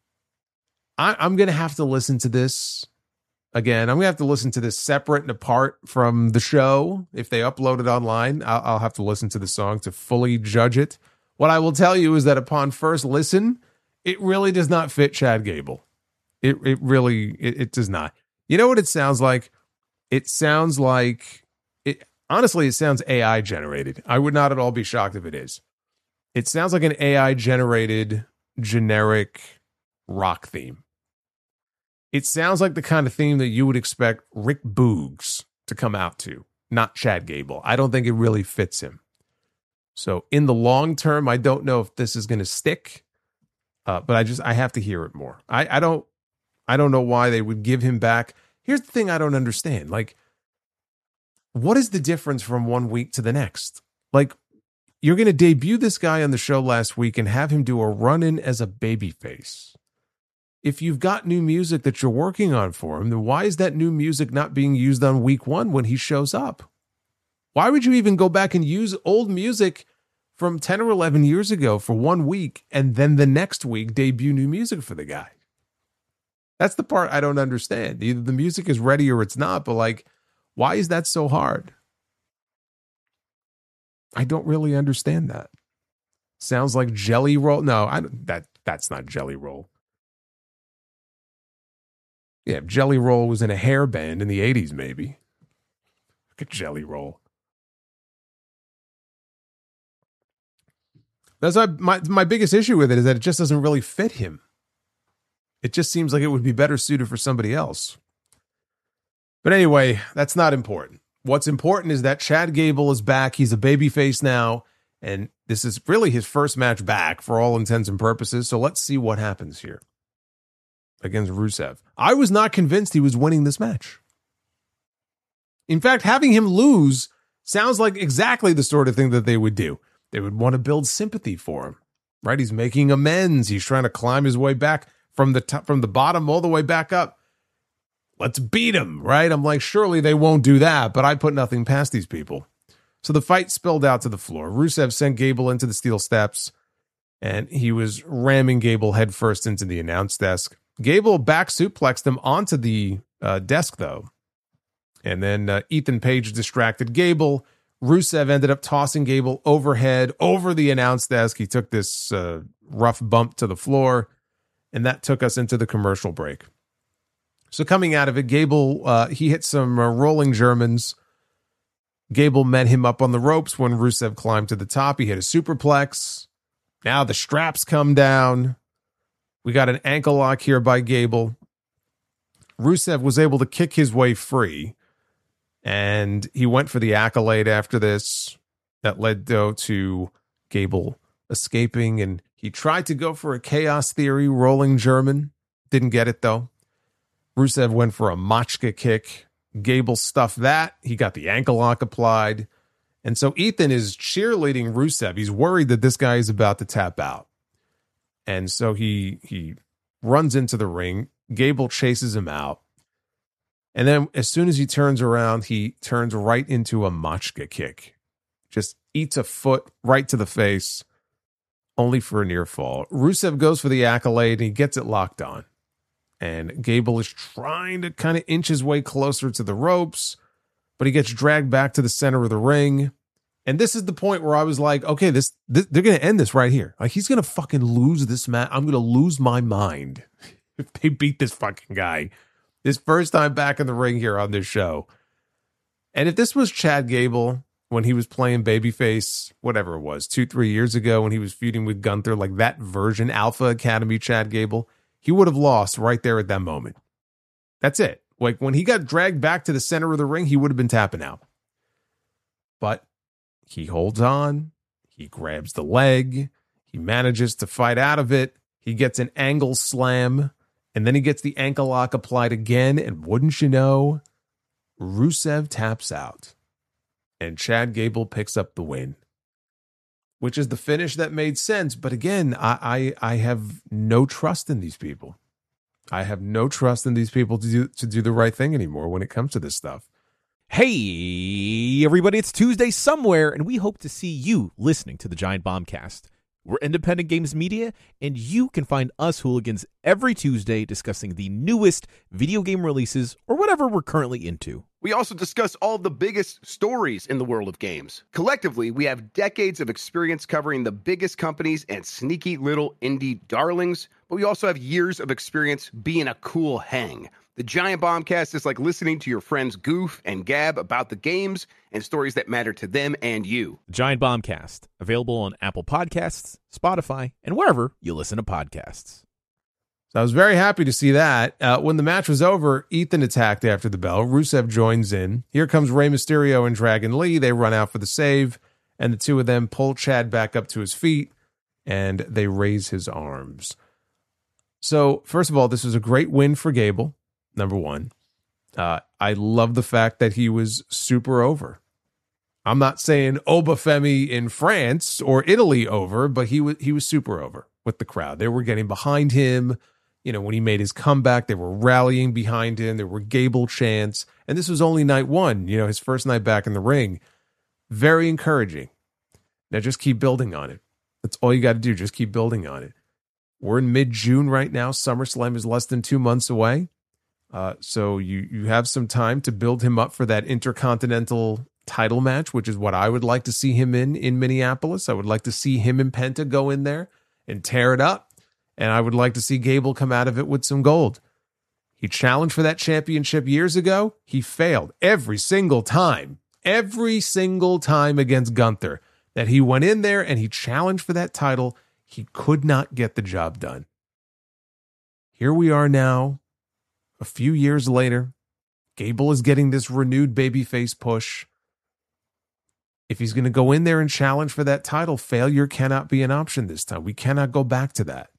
I'm going to have to listen to this. Again, I'm going to have to listen to this separate and apart from the show. If they upload it online, I'll have to listen to the song to fully judge it. What I will tell you is that upon first listen, it really does not fit Chad Gable. It really does not. You know what it sounds like? It sounds like, honestly, it sounds AI generated. I would not at all be shocked if it is. It sounds like an AI generated generic rock theme. It sounds like the kind of theme that you would expect Rick Boogs to come out to, not Chad Gable. I don't think it really fits him. So in the long term, I don't know if this is going to stick, but I have to hear it more. I don't know why they would give him back. Here's the thing I don't understand. Like, what is the difference from 1 week to the next? Like, you're going to debut this guy on the show last week and have him do a run-in as a babyface. If you've got new music that you're working on for him, then why is that new music not being used on week 1 when he shows up? Why would you even go back and use old music from 10 or 11 years ago for 1 week and then the next week debut new music for the guy? That's the part I don't understand. Either the music is ready or it's not, but like, why is that so hard? I don't really understand that. Sounds like Jelly Roll. No, that's not Jelly Roll. Yeah, Jelly Roll was in a hair band in the 80s, maybe. Look at Jelly Roll. That's my biggest issue with it is that it just doesn't really fit him. It just seems like it would be better suited for somebody else. But anyway, that's not important. What's important is that Chad Gable is back. He's a babyface now, and this is really his first match back for all intents and purposes. So let's see what happens here against Rusev. I was not convinced he was winning this match. In fact, having him lose sounds like exactly the sort of thing that they would do. They would want to build sympathy for him, right? He's making amends. He's trying to climb his way back from the top, from the bottom all the way back up. Let's beat him, right? I'm like, surely they won't do that, but I put nothing past these people. So the fight spilled out to the floor. Rusev sent Gable into the steel steps, and he was ramming Gable headfirst into the announce desk. Gable back suplexed him onto the desk, though. And then Ethan Page distracted Gable. Rusev ended up tossing Gable overhead over the announce desk. He took this rough bump to the floor, and that took us into the commercial break. So coming out of it, Gable, he hit some rolling Germans. Gable met him up on the ropes when Rusev climbed to the top. He hit a superplex. Now the straps come down. We got an ankle lock here by Gable. Rusev was able to kick his way free, and he went for the accolade after this. That led, though, to Gable escaping, and he tried to go for a Chaos Theory rolling German. Didn't get it, though. Rusev went for a Machka kick. Gable stuffed that. He got the ankle lock applied. And so Ethan is cheerleading Rusev. He's worried that this guy is about to tap out. And so he runs into the ring. Gable chases him out. And then as soon as he turns around, he turns right into a Machka kick. Just eats a foot right to the face, only for a near fall. Rusev goes for the accolade, and he gets it locked on. And Gable is trying to kind of inch his way closer to the ropes, but he gets dragged back to the center of the ring. And this is the point where I was like, okay, this they're going to end this right here. Like, he's going to fucking lose this match. I'm going to lose my mind if they beat this fucking guy. His first time back in the ring here on this show. And if this was Chad Gable when he was playing babyface, whatever it was, 2-3 years ago when he was feuding with Gunther, like that version, Alpha Academy Chad Gable, he would have lost right there at that moment. That's it. Like, when he got dragged back to the center of the ring, he would have been tapping out. But he holds on. He grabs the leg. He manages to fight out of it. He gets an angle slam. And then he gets the ankle lock applied again. And wouldn't you know, Rusev taps out. And Chad Gable picks up the win. Which is the finish that made sense. But again, I have no trust in these people. I have no trust in these people to do the right thing anymore when it comes to this stuff. Hey, everybody, it's Tuesday somewhere, and we hope to see you listening to the Giant Bombcast. We're Independent Games Media, and you can find us hooligans every Tuesday discussing the newest video game releases or whatever we're currently into. We also discuss all of the biggest stories in the world of games. Collectively, we have decades of experience covering the biggest companies and sneaky little indie darlings, but we also have years of experience being a cool hang. The Giant Bombcast is like listening to your friends goof and gab about the games and stories that matter to them and you. Giant Bombcast, available on Apple Podcasts, Spotify, and wherever you listen to podcasts. So I was very happy to see that. When the match was over, Ethan attacked after the bell. Rusev joins in. Here comes Rey Mysterio and Dragon Lee. They run out for the save, and the two of them pull Chad back up to his feet, and they raise his arms. So, first of all, this was a great win for Gable, number one. I love the fact that he was super over. I'm not saying Obafemi in France or Italy over, but he was super over with the crowd. They were getting behind him. You know, when he made his comeback, they were rallying behind him. There were Gable chants. And this was only night one, you know, his first night back in the ring. Very encouraging. Now just keep building on it. That's all you got to do. Just keep building on it. We're in mid-June right now. SummerSlam is less than 2 months away. So you have some time to build him up for that Intercontinental title match, which is what I would like to see him in Minneapolis. I would like to see him and Penta go in there and tear it up. And I would like to see Gable come out of it with some gold. He challenged for that championship years ago. He failed every single time against Gunther that he went in there and he challenged for that title. He could not get the job done. Here we are now, a few years later. Gable is getting this renewed babyface push. If he's going to go in there and challenge for that title, failure cannot be an option this time. We cannot go back to that.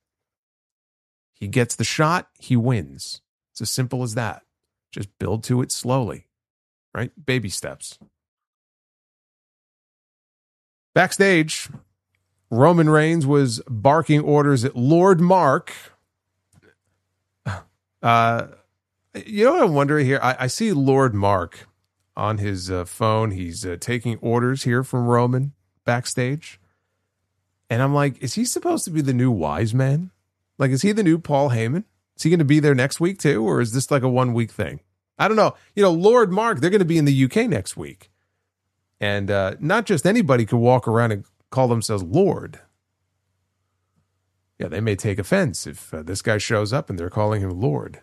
He gets the shot, he wins. It's as simple as that. Just build to it slowly, right? Baby steps. Backstage, Roman Reigns was barking orders at Lord Mark. You know what I'm wondering here? I see Lord Mark on his phone. He's taking orders here from Roman backstage. And I'm like, is he supposed to be the new wise man? Like, is he the new Paul Heyman? Is he going to be there next week too? Or is this like a 1 week thing? I don't know. Lord Mark, they're going to be in the UK next week. And not just anybody could walk around and call themselves Lord. Yeah, they may take offense if this guy shows up and they're calling him Lord.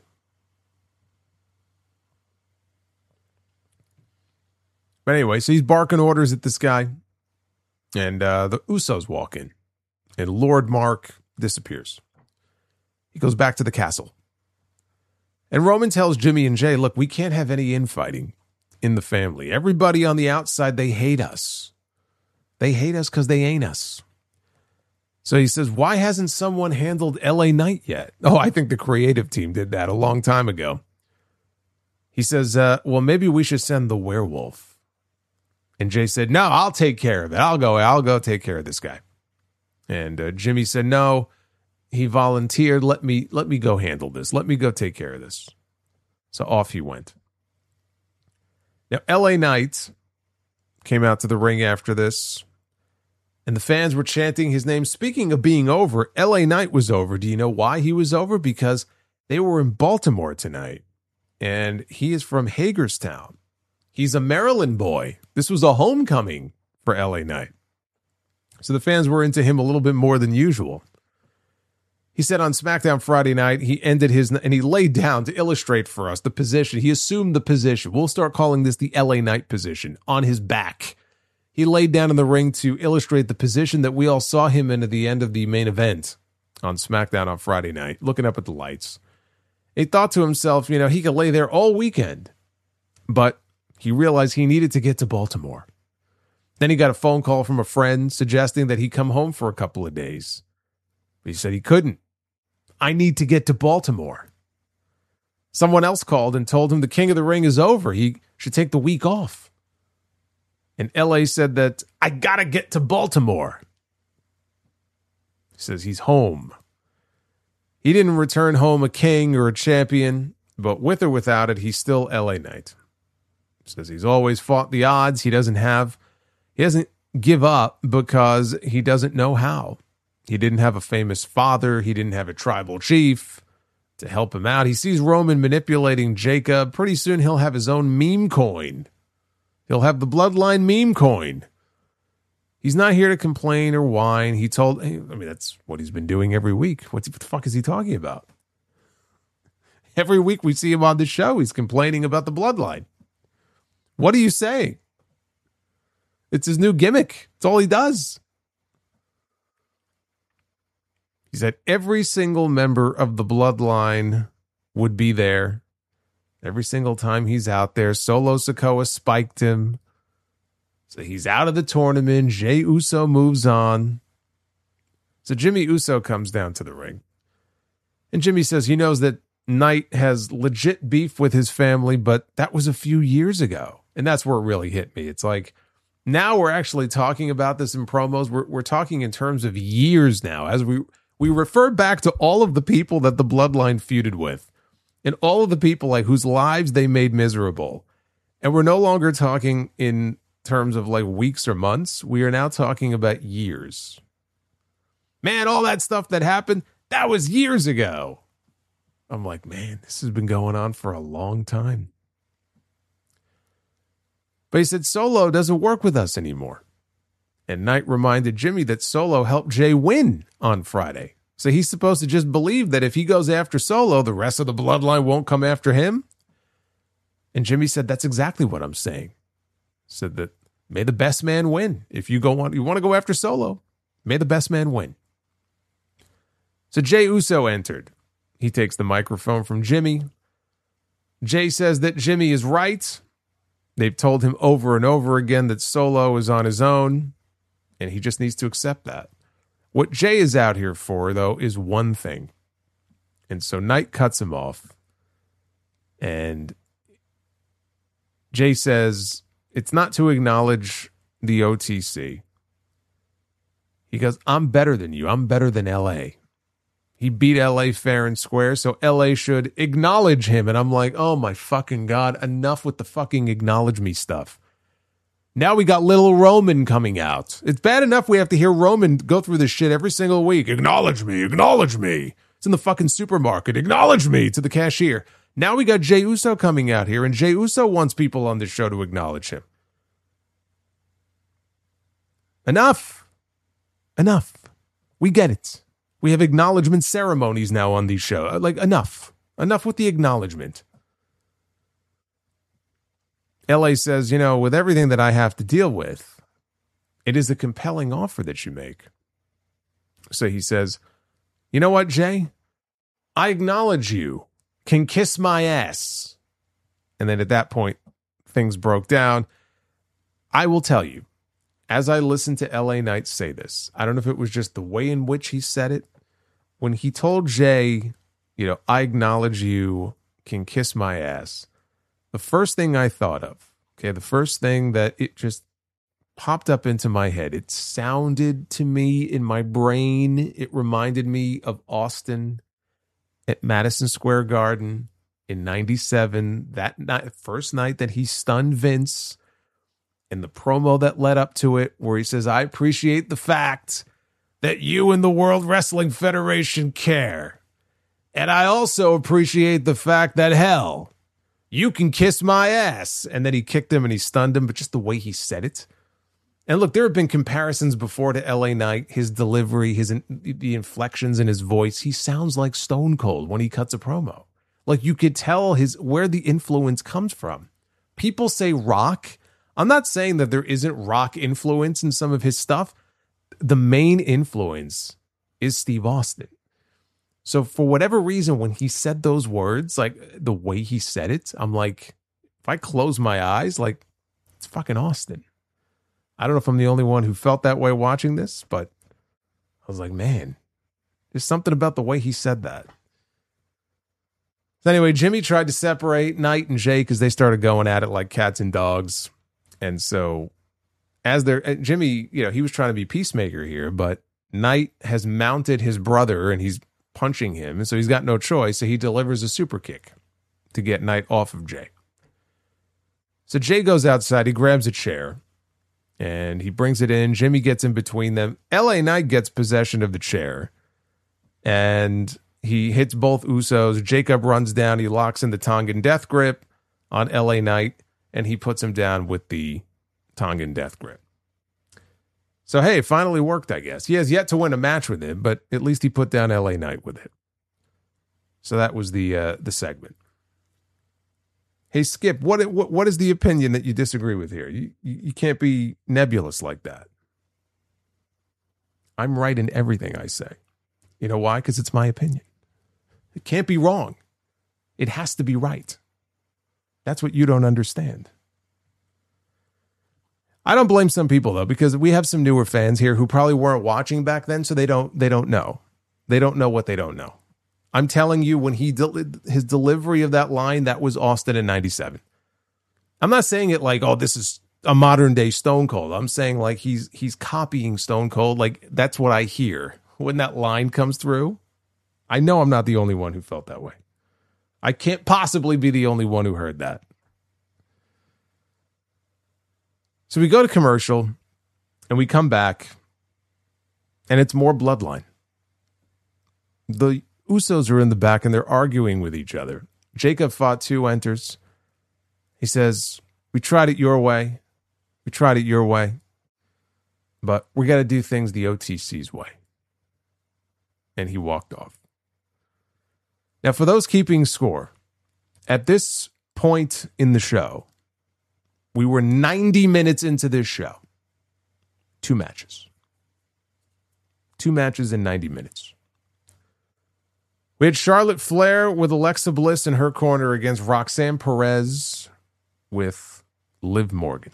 But anyway, so he's barking orders at this guy. And the Usos walk in. And Lord Mark disappears. He goes back to the castle. And Roman tells Jimmy and Jay, look, we can't have any infighting in the family. Everybody on the outside, they hate us. They hate us because they ain't us. So he says, why hasn't someone handled LA Knight yet? Oh, I think the creative team did that a long time ago. He says, well, maybe we should send the werewolf. And Jay said, no, I'll take care of it. I'll go take care of this guy. And Jimmy said, no, he volunteered. Let me go handle this. Let me go take care of this. So off he went. Now, LA Knight came out to the ring after this, and the fans were chanting his name. Speaking of being over, LA Knight was over. Do you know why he was over? Because they were in Baltimore tonight, and he is from Hagerstown. He's a Maryland boy. This was a homecoming for LA Knight. So the fans were into him a little bit more than usual. He said on SmackDown Friday night, he ended and he laid down to illustrate for us the position. He assumed the position. We'll start calling this the LA Knight position, on his back. He laid down in the ring to illustrate the position that we all saw him in at the end of the main event on SmackDown on Friday night, looking up at the lights. He thought to himself, he could lay there all weekend, but he realized he needed to get to Baltimore. Then he got a phone call from a friend suggesting that he come home for a couple of days. But he said he couldn't. I need to get to Baltimore. Someone else called and told him the King of the Ring is over. He should take the week off. And LA said that, I gotta get to Baltimore. He says he's home. He didn't return home a king or a champion, but with or without it, he's still LA Knight. He says he's always fought the odds. He doesn't give up because he doesn't know how. He didn't have a famous father. He didn't have a tribal chief to help him out. He sees Roman manipulating Jacob. Pretty soon he'll have his own meme coin. He'll have the Bloodline meme coin. He's not here to complain or whine. That's what he's been doing every week. What the fuck is he talking about? Every week we see him on the show, he's complaining about the Bloodline. What do you say? It's his new gimmick. It's all he does. He said every single member of the Bloodline would be there. Every single time he's out there, Solo Sikoa spiked him. So he's out of the tournament. Jey Uso moves on. So Jimmy Uso comes down to the ring. And Jimmy says he knows that Knight has legit beef with his family, but that was a few years ago. And that's where it really hit me. It's like, now we're actually talking about this in promos. We're talking in terms of years now, as we refer back to all of the people that the Bloodline feuded with and all of the people like whose lives they made miserable. And we're no longer talking in terms of like weeks or months. We are now talking about years. Man, all that stuff that happened, that was years ago. I'm like, man, this has been going on for a long time. But he said Solo doesn't work with us anymore. And Knight reminded Jimmy that Solo helped Jay win on Friday. So he's supposed to just believe that if he goes after Solo, the rest of the Bloodline won't come after him. And Jimmy said, that's exactly what I'm saying. Said that may the best man win. If you want to go after Solo, may the best man win. So Jey Uso entered. He takes the microphone from Jimmy. Jay says that Jimmy is right. They've told him over and over again that Solo is on his own, and he just needs to accept that. What Jay is out here for, though, is one thing. And so Knight cuts him off, and Jay says it's not to acknowledge the OTC. He goes, I'm better than you. I'm better than LA. He beat LA fair and square, so LA should acknowledge him. And I'm like, oh my fucking God, enough with the fucking acknowledge me stuff. Now we got little Roman coming out. It's bad enough we have to hear Roman go through this shit every single week. Acknowledge me, acknowledge me. It's in the fucking supermarket. Acknowledge me to the cashier. Now we got Jey Uso coming out here, and Jey Uso wants people on this show to acknowledge him. Enough. Enough. We get it. We have acknowledgement ceremonies now on these shows. Like, enough. Enough with the acknowledgement. LA says, with everything that I have to deal with, it is a compelling offer that you make. So he says, you know what, Jay? I acknowledge you. Can kiss my ass. And then at that point, things broke down. I will tell you, as I listened to LA Knight say this, I don't know if it was just the way in which he said it. When he told Jay, I acknowledge you, can kiss my ass. The first thing I thought of, the first thing that it just popped up into my head, it sounded to me in my brain, it reminded me of Austin at Madison Square Garden in 97, that night, first night that he stunned Vince, and the promo that led up to it, where he says, I appreciate the fact that you and the World Wrestling Federation care. And I also appreciate the fact that, hell, you can kiss my ass. And then he kicked him and he stunned him, but just the way he said it. And look, there have been comparisons before to LA Knight, his delivery, the inflections in his voice. He sounds like Stone Cold when he cuts a promo. Like, you could tell where the influence comes from. People say rock. I'm not saying that there isn't rock influence in some of his stuff. The main influence is Steve Austin. So for whatever reason, when he said those words, like the way he said it, I'm like, if I close my eyes, like, it's fucking Austin. I don't know if I'm the only one who felt that way watching this, but I was like, man, there's something about the way he said that. So anyway, Jimmy tried to separate Knight and Jay because they started going at it like cats and dogs. And so Jimmy, he was trying to be peacemaker here, but Knight has mounted his brother and he's punching him. And so he's got no choice. So he delivers a super kick to get Knight off of Jay. So Jay goes outside. He grabs a chair and he brings it in. Jimmy gets in between them. LA Knight gets possession of the chair and he hits both Usos. Jacob runs down. He locks in the Tongan death grip on LA Knight and he puts him down with the Tongan death grip. So, hey, it finally worked, I guess. He has yet to win a match with him, but at least he put down LA Knight with it. So that was the segment. Hey, Skip, what is the opinion that you disagree with here? You can't be nebulous like that. I'm right in everything I say. You know why? Because it's my opinion. It can't be wrong. It has to be right. That's what you don't understand. I don't blame some people, though, because we have some newer fans here who probably weren't watching back then, so they don't know. They don't know what they don't know. I'm telling you, when his delivery of that line, that was Austin in 97. I'm not saying it like, oh, this is a modern day Stone Cold. I'm saying like he's copying Stone Cold. Like, that's what I hear when that line comes through. I know I'm not the only one who felt that way. I can't possibly be the only one who heard that. So we go to commercial and we come back and it's more Bloodline. The Usos are in the back and they're arguing with each other. Jacob Fatu enters. He says, we tried it your way. We tried it your way. But we got to do things the OTC's way. And he walked off. Now, for those keeping score, at this point in the show, we were 90 minutes into this show. 2 matches. 2 matches in 90 minutes. We had Charlotte Flair with Alexa Bliss in her corner against Roxanne Perez with Liv Morgan.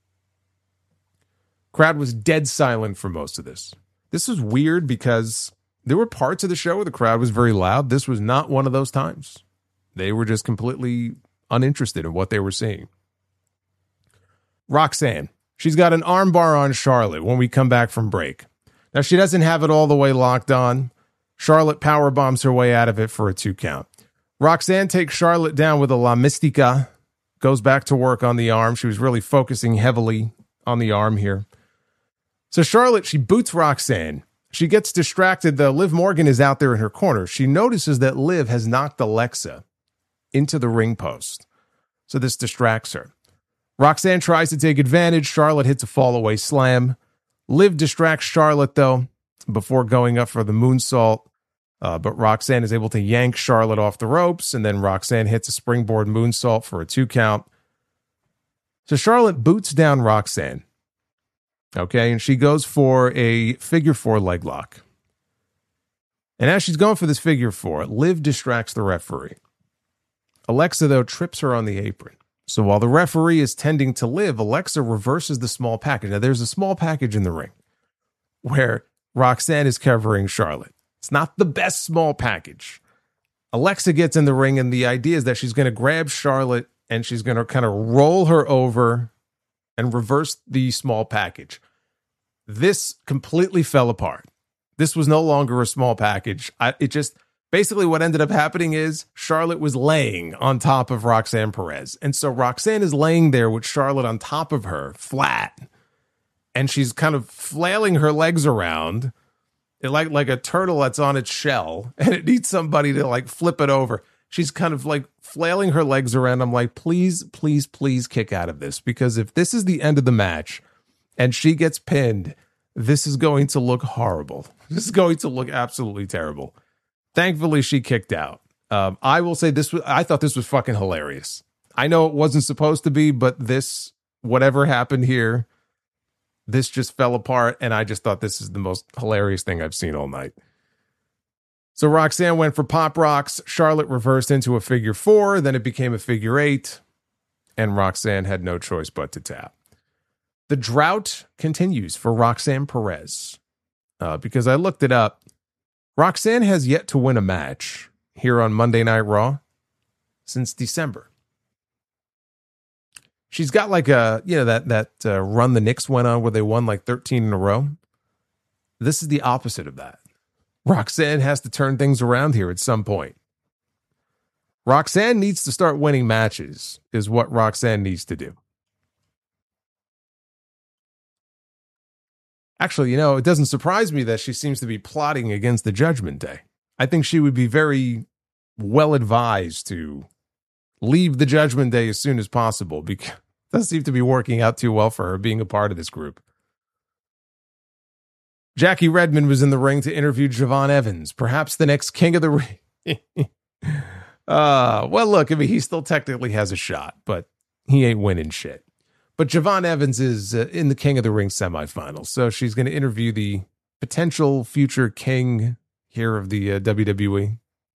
Crowd was dead silent for most of this. This was weird because there were parts of the show where the crowd was very loud. This was not one of those times. They were just completely uninterested in what they were seeing. Roxanne, she's got an armbar on Charlotte when we come back from break. Now, she doesn't have it all the way locked on. Charlotte powerbombs her way out of it for a 2 count. Roxanne takes Charlotte down with a La Mystica, goes back to work on the arm. She was really focusing heavily on the arm here. So Charlotte, she boots Roxanne. She gets distracted, though. Liv Morgan is out there in her corner. She notices that Liv has knocked Alexa into the ring post. So this distracts her. Roxanne tries to take advantage. Charlotte hits a fall-away slam. Liv distracts Charlotte, though, before going up for the moonsault. But Roxanne is able to yank Charlotte off the ropes, and then Roxanne hits a springboard moonsault for a 2 count. So Charlotte boots down Roxanne. Okay, and she goes for a figure 4 leg lock. And as she's going for this figure 4, Liv distracts the referee. Alexa, though, trips her on the apron. So while the referee is tending to Liv, Alexa reverses the small package. Now, there's a small package in the ring where Roxanne is covering Charlotte. It's not the best small package. Alexa gets in the ring, and the idea is that she's going to grab Charlotte and she's going to kind of roll her over and reverse the small package. This completely fell apart. This was no longer a small package. Basically what ended up happening is Charlotte was laying on top of Roxanne Perez. And so Roxanne is laying there with Charlotte on top of her, flat. And she's kind of flailing her legs around like a turtle that's on its shell. And it needs somebody to like flip it over. She's kind of like flailing her legs around. I'm like, please, please, please kick out of this. Because if this is the end of the match and she gets pinned, this is going to look horrible. This is going to look absolutely terrible. Thankfully, she kicked out. I will say I thought this was fucking hilarious. I know it wasn't supposed to be, but whatever happened here, this just fell apart. And I just thought this is the most hilarious thing I've seen all night. So Roxanne went for pop rocks. Charlotte reversed into a figure 4. Then it became a figure 8. And Roxanne had no choice but to tap. The drought continues for Roxanne Perez. Because I looked it up. Roxanne has yet to win a match here on Monday Night Raw since December. She's got like that run the Knicks went on where they won like 13 in a row. This is the opposite of that. Roxanne has to turn things around here at some point. Roxanne needs to start winning matches, is what Roxanne needs to do. Actually, it doesn't surprise me that she seems to be plotting against the Judgment Day. I think she would be very well advised to leave the Judgment Day as soon as possible because it doesn't seem to be working out too well for her being a part of this group. Jackie Redmond was in the ring to interview Javon Evans, perhaps the next king of the ring. Well, look, he still technically has a shot, but he ain't winning shit. But Javon Evans is in the King of the Ring semifinals, so she's going to interview the potential future king here of the WWE.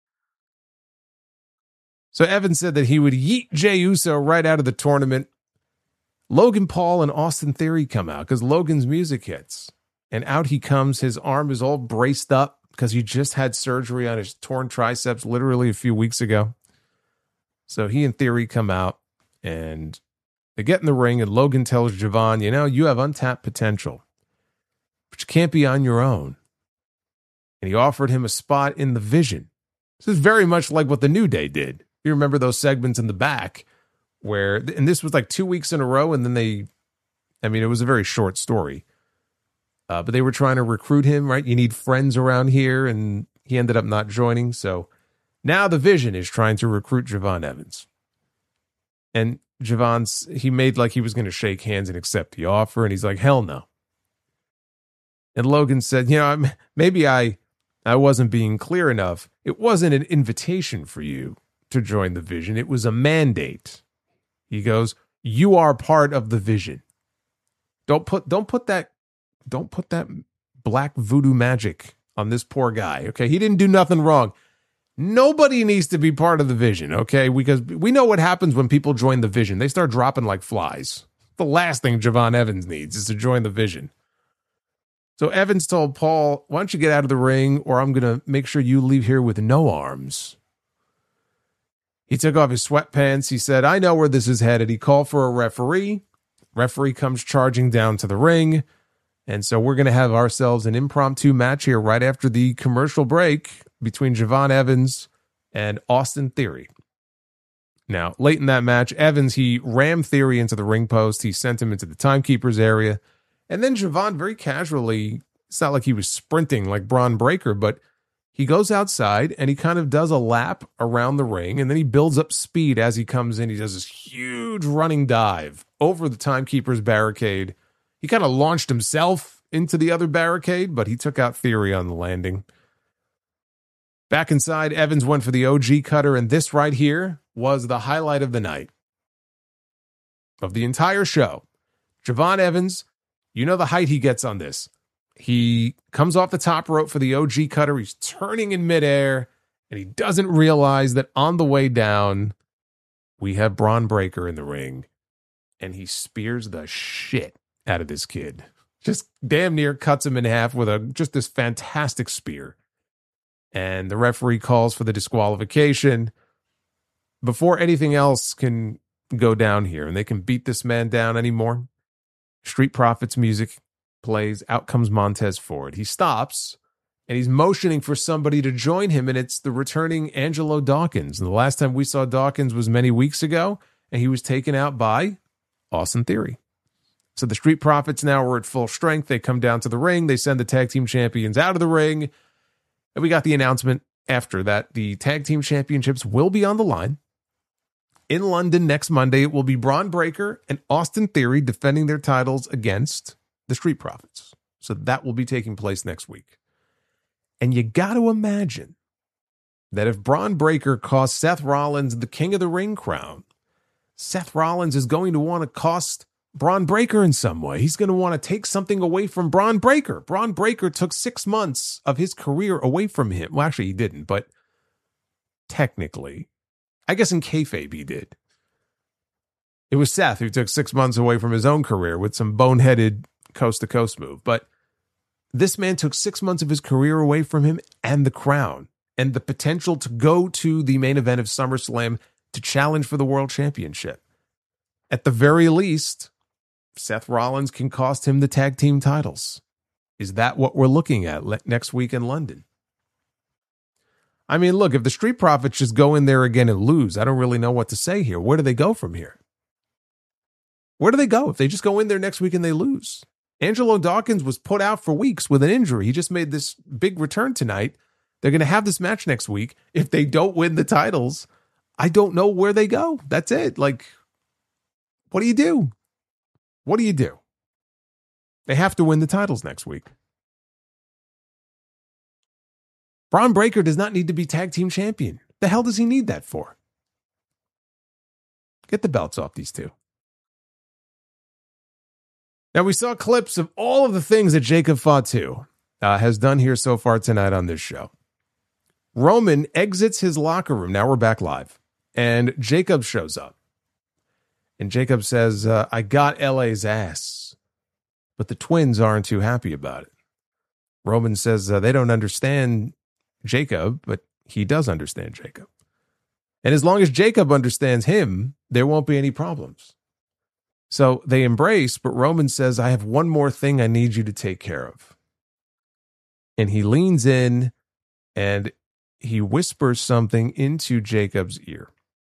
So Evans said that he would yeet Jey Uso right out of the tournament. Logan Paul and Austin Theory come out because Logan's music hits. And out he comes. His arm is all braced up because he just had surgery on his torn triceps literally a few weeks ago. So he and Theory come out and they get in the ring, and Logan tells Javon, you have untapped potential, but you can't be on your own. And he offered him a spot in the Vision. This is very much like what the New Day did. You remember those segments in the back and this was like 2 weeks in a row, and then it was a very short story. But they were trying to recruit him, right? You need friends around here, and he ended up not joining. So now the Vision is trying to recruit Javon Evans. And he made like he was going to shake hands and accept the offer. And he's like, hell no. And Logan said, maybe I wasn't being clear enough. It wasn't an invitation for you to join the Vision. It was a mandate. He goes, you are part of the Vision. Don't put that black voodoo magic on this poor guy. Okay. He didn't do nothing wrong. Nobody needs to be part of the Vision, okay? Because we know what happens when people join the Vision. They start dropping like flies. The last thing Javon Evans needs is to join the Vision. So Evans told Paul, why don't you get out of the ring, or I'm going to make sure you leave here with no arms. He took off his sweatpants. He said, I know where this is headed. He called for a referee. Referee comes charging down to the ring. And so we're going to have ourselves an impromptu match here right after the commercial break between Javon Evans and Austin Theory. Now, late in that match, Evans, he rammed Theory into the ring post. He sent him into the timekeeper's area. And then Javon very casually, it's not like he was sprinting like Braun Breaker, but he goes outside and he kind of does a lap around the ring, and then he builds up speed as he comes in. He does this huge running dive over the timekeeper's barricade. He kind of launched himself into the other barricade, but he took out Theory on the landing. Back inside, Evans went for the OG cutter, and this right here was the highlight of the night. Of the entire show. Javon Evans, you know the height he gets on this. He comes off the top rope for the OG cutter. He's turning in midair, and he doesn't realize that on the way down, we have Braun Breaker in the ring, and he spears the shit out of this kid. Just damn near cuts him in half with just this fantastic spear. And the referee calls for the disqualification. Before anything else can go down here and they can beat this man down anymore, Street Profits music plays. Out comes Montez Ford. He stops and he's motioning for somebody to join him, and it's the returning Angelo Dawkins. And the last time we saw Dawkins was many weeks ago, and he was taken out by Austin Theory. So the Street Profits now are at full strength. They come down to the ring. They send the tag team champions out of the ring. And we got the announcement after that the tag team championships will be on the line. In London next Monday, it will be Braun Breaker and Austin Theory defending their titles against the Street Profits. So that will be taking place next week. And you got to imagine that if Braun Breaker cost Seth Rollins the King of the Ring crown, Seth Rollins is going to want to cost Braun Breaker in some way. He's going to want to take something away from Braun Breaker. Braun Breaker took 6 months of his career away from him. Well, actually, he didn't, but technically, I guess in kayfabe he did. It was Seth who took 6 months away from his own career with some boneheaded coast-to-coast move. But this man took 6 months of his career away from him and the crown and the potential to go to the main event of SummerSlam to challenge for the World Championship. At the very least, Seth Rollins can cost him the tag team titles. Is that what we're looking at next week in London? I mean, look, if the Street Profits just go in there again and lose, I don't really know what to say here. Where do they go from here? Where do they go if they just go in there next week and they lose? Angelo Dawkins was put out for weeks with an injury. He just made this big return tonight. They're going to have this match next week. If they don't win the titles, I don't know where they go. That's it. Like, what do you do? What do you do? They have to win the titles next week. Braun Breaker does not need to be tag team champion. The hell does he need that for? Get the belts off these two. Now, we saw clips of all of the things that Jacob Fatu has done here so far tonight on this show. Roman exits his locker room. Now we're back live. And Jacob shows up. And Jacob says, I got LA's ass. But the twins aren't too happy about it. Roman says they don't understand Jacob, but he does understand Jacob. And as long as Jacob understands him, there won't be any problems. So they embrace, but Roman says, I have one more thing I need you to take care of. And he leans in and he whispers something into Jacob's ear.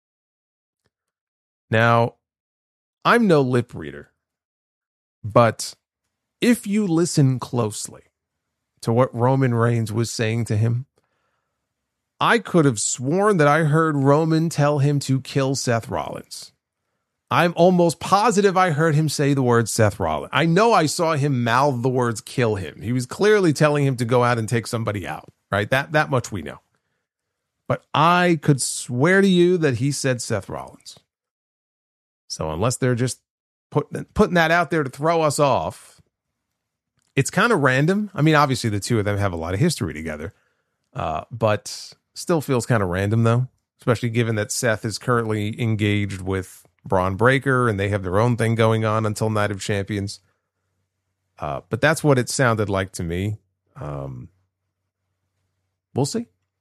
Now, I'm no lip reader, but if you listen closely to what Roman Reigns was saying to him, I could have sworn that I heard Roman tell him to kill Seth Rollins. I'm almost positive I heard him say the word Seth Rollins. I know I saw him mouth the words kill him. He was clearly telling him to go out and take somebody out, right? That much we know. But I could swear to you that he said Seth Rollins. So unless they're just putting that out there to throw us off, it's kind of random. I mean, obviously the two of them have a lot of history together, but still feels kind of random though, especially given that Seth is currently engaged with Braun Breaker and they have their own thing going on until Night of Champions. But that's what it sounded like to me. We'll see.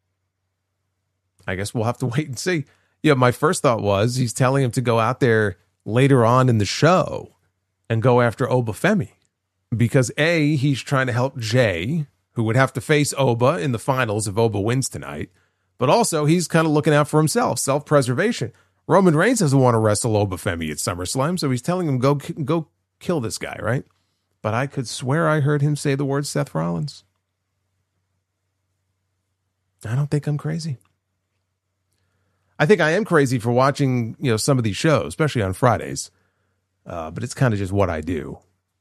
I guess we'll have to wait and see. Yeah, my first thought was he's telling him to go out there later on in the show and go after Oba Femi. Because A, he's trying to help Jay, who would have to face Oba in the finals if Oba wins tonight. But also, he's kind of looking out for himself, self-preservation. Roman Reigns doesn't want to wrestle Obafemi at SummerSlam, so he's telling him, go kill this guy, right? But I could swear I heard him say the word Seth Rollins. I don't think I'm crazy. I think I am crazy for watching, some of these shows, especially on Fridays. But it's kind of just what I do.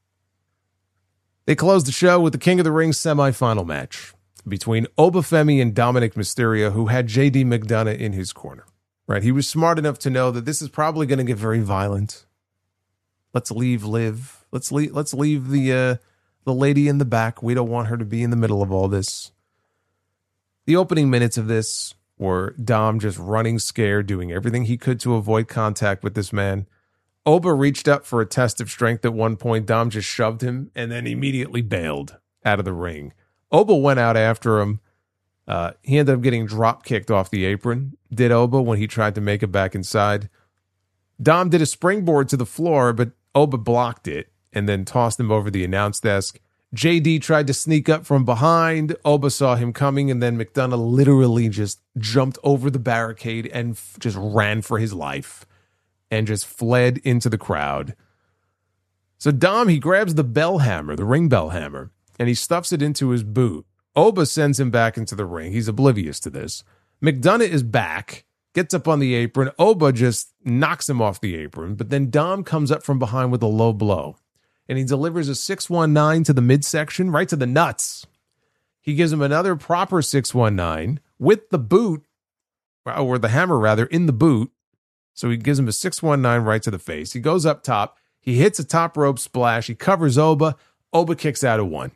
They closed the show with the King of the Ring semifinal match between Obafemi and Dominic Mysterio, who had JD McDonough in his corner. Right? He was smart enough to know that this is probably going to get very violent. Let's leave Liv. Let's leave the lady in the back. We don't want her to be in the middle of all this. The opening minutes of this were Dom just running scared, doing everything he could to avoid contact with this man. Oba reached up for a test of strength at one point. Dom just shoved him and then immediately bailed out of the ring. Oba went out after him. He ended up getting drop kicked off the apron, did Oba, when he tried to make it back inside. Dom did a springboard to the floor, but Oba blocked it and then tossed him over the announce desk. JD tried to sneak up from behind. Oba saw him coming, and then McDonough literally just jumped over the barricade and just ran for his life and just fled into the crowd. So Dom, he grabs the bell hammer, the ring bell hammer, and he stuffs it into his boot. Oba sends him back into the ring. He's oblivious to this. McDonough is back, gets up on the apron. Oba just knocks him off the apron, but then Dom comes up from behind with a low blow, and he delivers a 619 to the midsection, right to the nuts. He gives him another proper 619 with the boot, or the hammer rather, in the boot. So he gives him a 619 right to the face. He goes up top. He hits a top rope splash. He covers Oba. Oba kicks out of one.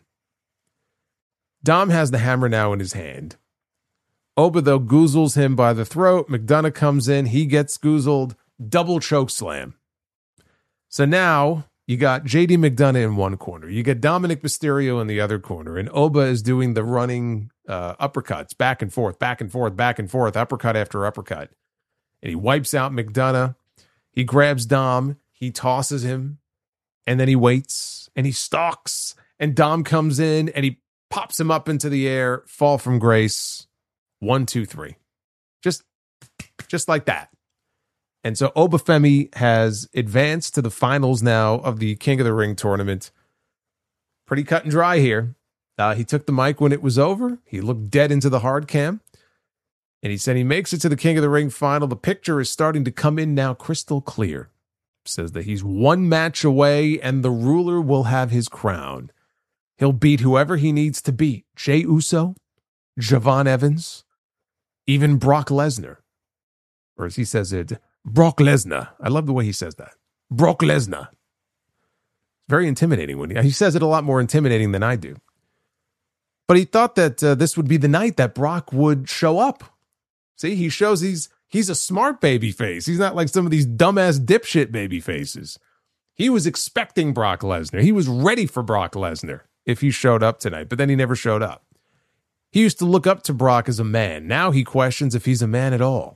Dom has the hammer now in his hand. Oba, though, goozles him by the throat. McDonough comes in. He gets goozled. Double choke slam. So now you got JD McDonough in one corner. You got Dominic Mysterio in the other corner. And Oba is doing the running uppercuts, back and forth, back and forth, back and forth, uppercut after uppercut. And he wipes out McDonough. He grabs Dom. He tosses him. And then he waits. And he stalks. And Dom comes in. And he pops him up into the air. Fall from grace. 1, 2, 3. Just like that. And so Obafemi has advanced to the finals now of the King of the Ring tournament. Pretty cut and dry here. He took the mic when it was over. He looked dead into the hard cam. And he said he makes it to the King of the Ring final. The picture is starting to come in now crystal clear. Says that he's one match away and the ruler will have his crown. He'll beat whoever he needs to beat. Jey Uso, Javon Evans, even Brock Lesnar. Or as he says it, Brock Lesnar. I love the way he says that. Brock Lesnar. Very intimidating when he says it, a lot more intimidating than I do. But he thought that this would be the night that Brock would show up. See, he shows he's a smart baby face. He's not like some of these dumbass dipshit baby faces. He was expecting Brock Lesnar. He was ready for Brock Lesnar if he showed up tonight, but then he never showed up. He used to look up to Brock as a man. Now he questions if he's a man at all.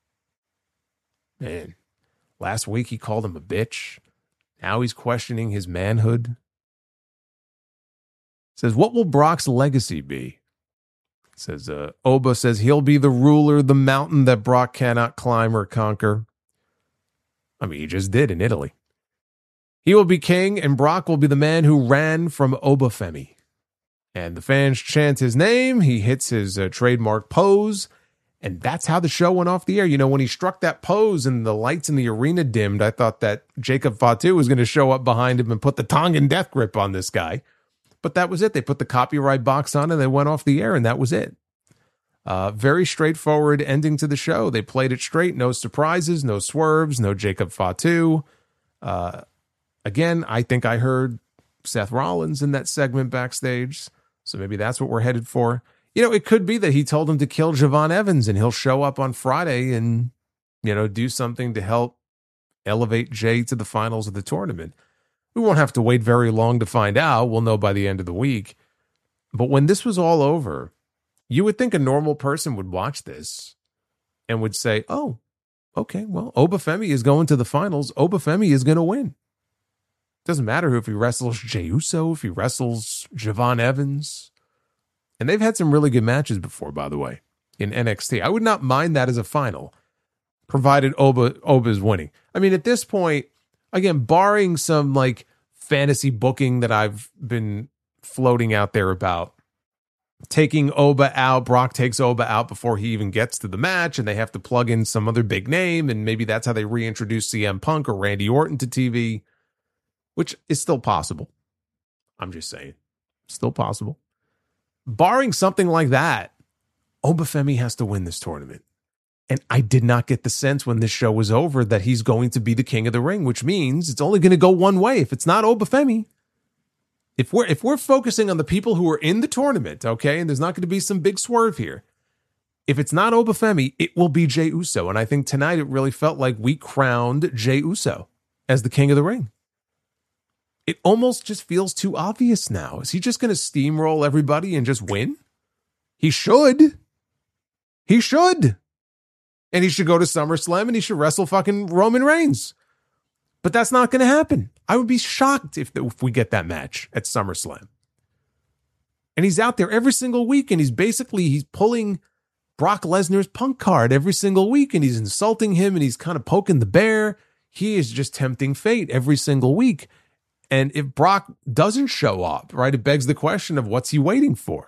Man, last week he called him a bitch. Now he's questioning his manhood. Says, what will Brock's legacy be? Says, Oba says he'll be the ruler, the mountain that Brock cannot climb or conquer. I mean, he just did in Italy. He will be king, and Brock will be the man who ran from Obafemi. And the fans chant his name. He hits his trademark pose. And that's how the show went off the air. You know, when he struck that pose and the lights in the arena dimmed, I thought that Jacob Fatu was going to show up behind him and put the Tongan death grip on this guy. But that was it. They put the copyright box on and they went off the air, and that was it. Very straightforward ending to the show. They played it straight. No surprises, no swerves, no Jacob Fatu. Again, I think I heard Seth Rollins in that segment backstage. So maybe that's what we're headed for. You know, it could be that he told him to kill Javon Evans and he'll show up on Friday and, you know, do something to help elevate Jey to the finals of the tournament. We won't have to wait very long to find out. We'll know by the end of the week. But when this was all over, you would think a normal person would watch this and would say, oh, okay, well, Obafemi is going to the finals. Obafemi is going to win. Doesn't matter if he wrestles Jey Uso, if he wrestles Javon Evans. And they've had some really good matches before, by the way, in NXT. I would not mind that as a final. provided Oba's winning. I mean, at this point, again, barring some like fantasy booking that I've been floating out there about, taking Oba out, Brock takes Oba out before he even gets to the match, and they have to plug in some other big name, and maybe that's how they reintroduce CM Punk or Randy Orton to TV, which is still possible. I'm just saying, still possible. Barring something like that, Obafemi has to win this tournament. And I did not get the sense when this show was over that he's going to be the king of the ring, which means it's only going to go one way. If it's not Obafemi, if we're focusing on the people who are in the tournament, okay, and there's not going to be some big swerve here, if it's not Obafemi, it will be Jey Uso. And I think tonight it really felt like we crowned Jey Uso as the king of the ring. It almost just feels too obvious now. Is he just going to steamroll everybody and just win? He should. He should. And he should go to SummerSlam and he should wrestle fucking Roman Reigns. But that's not going to happen. I would be shocked if we get that match at SummerSlam. And he's out there every single week, and he's pulling Brock Lesnar's Punk card every single week, and he's insulting him, and he's kind of poking the bear. He is just tempting fate every single week. And if Brock doesn't show up, right, it begs the question of what's he waiting for?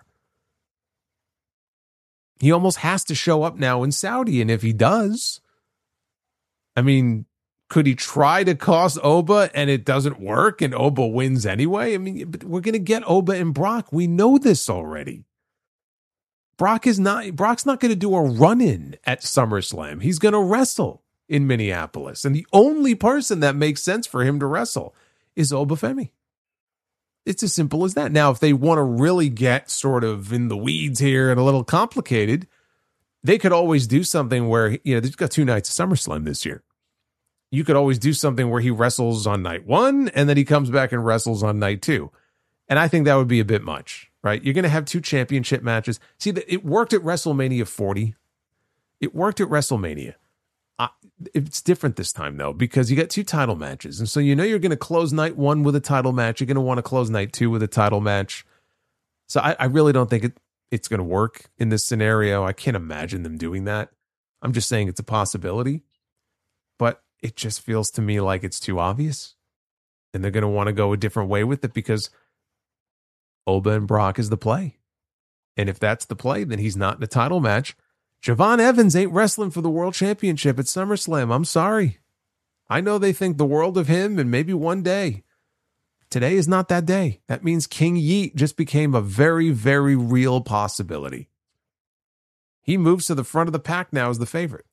He almost has to show up now in Saudi, and if he does, I mean, could he try to cost Oba and it doesn't work and Oba wins anyway? I mean, but we're going to get Oba and Brock. We know this already. Brock's not going to do a run-in at SummerSlam. He's going to wrestle in Minneapolis. And the only person that makes sense for him to wrestle is Obafemi. It's as simple as that. Now, if they want to really get sort of in the weeds here and a little complicated, they could always do something where, you know, they've got 2 nights of SummerSlam this year. You could always do something where he wrestles on night 1 and then he comes back and wrestles on night 2. And I think that would be a bit much, right? You're going to have 2 championship matches. See, it worked at WrestleMania 40. It worked at WrestleMania. It's different this time, though, because you got 2 title matches. And so you know you're going to close night 1 with a title match. You're going to want to close night 2 with a title match. So I really don't think it's going to work in this scenario. I can't imagine them doing that. I'm just saying it's a possibility. But it just feels to me like it's too obvious. And they're going to want to go a different way with it because Oba and Brock is the play. And if that's the play, then he's not in a title match. Javon Evans ain't wrestling for the world championship at SummerSlam. I'm sorry. I know they think the world of him and maybe one day. Today is not that day. That means King Yeet just became a very, very real possibility. He moves to the front of the pack now as the favorite.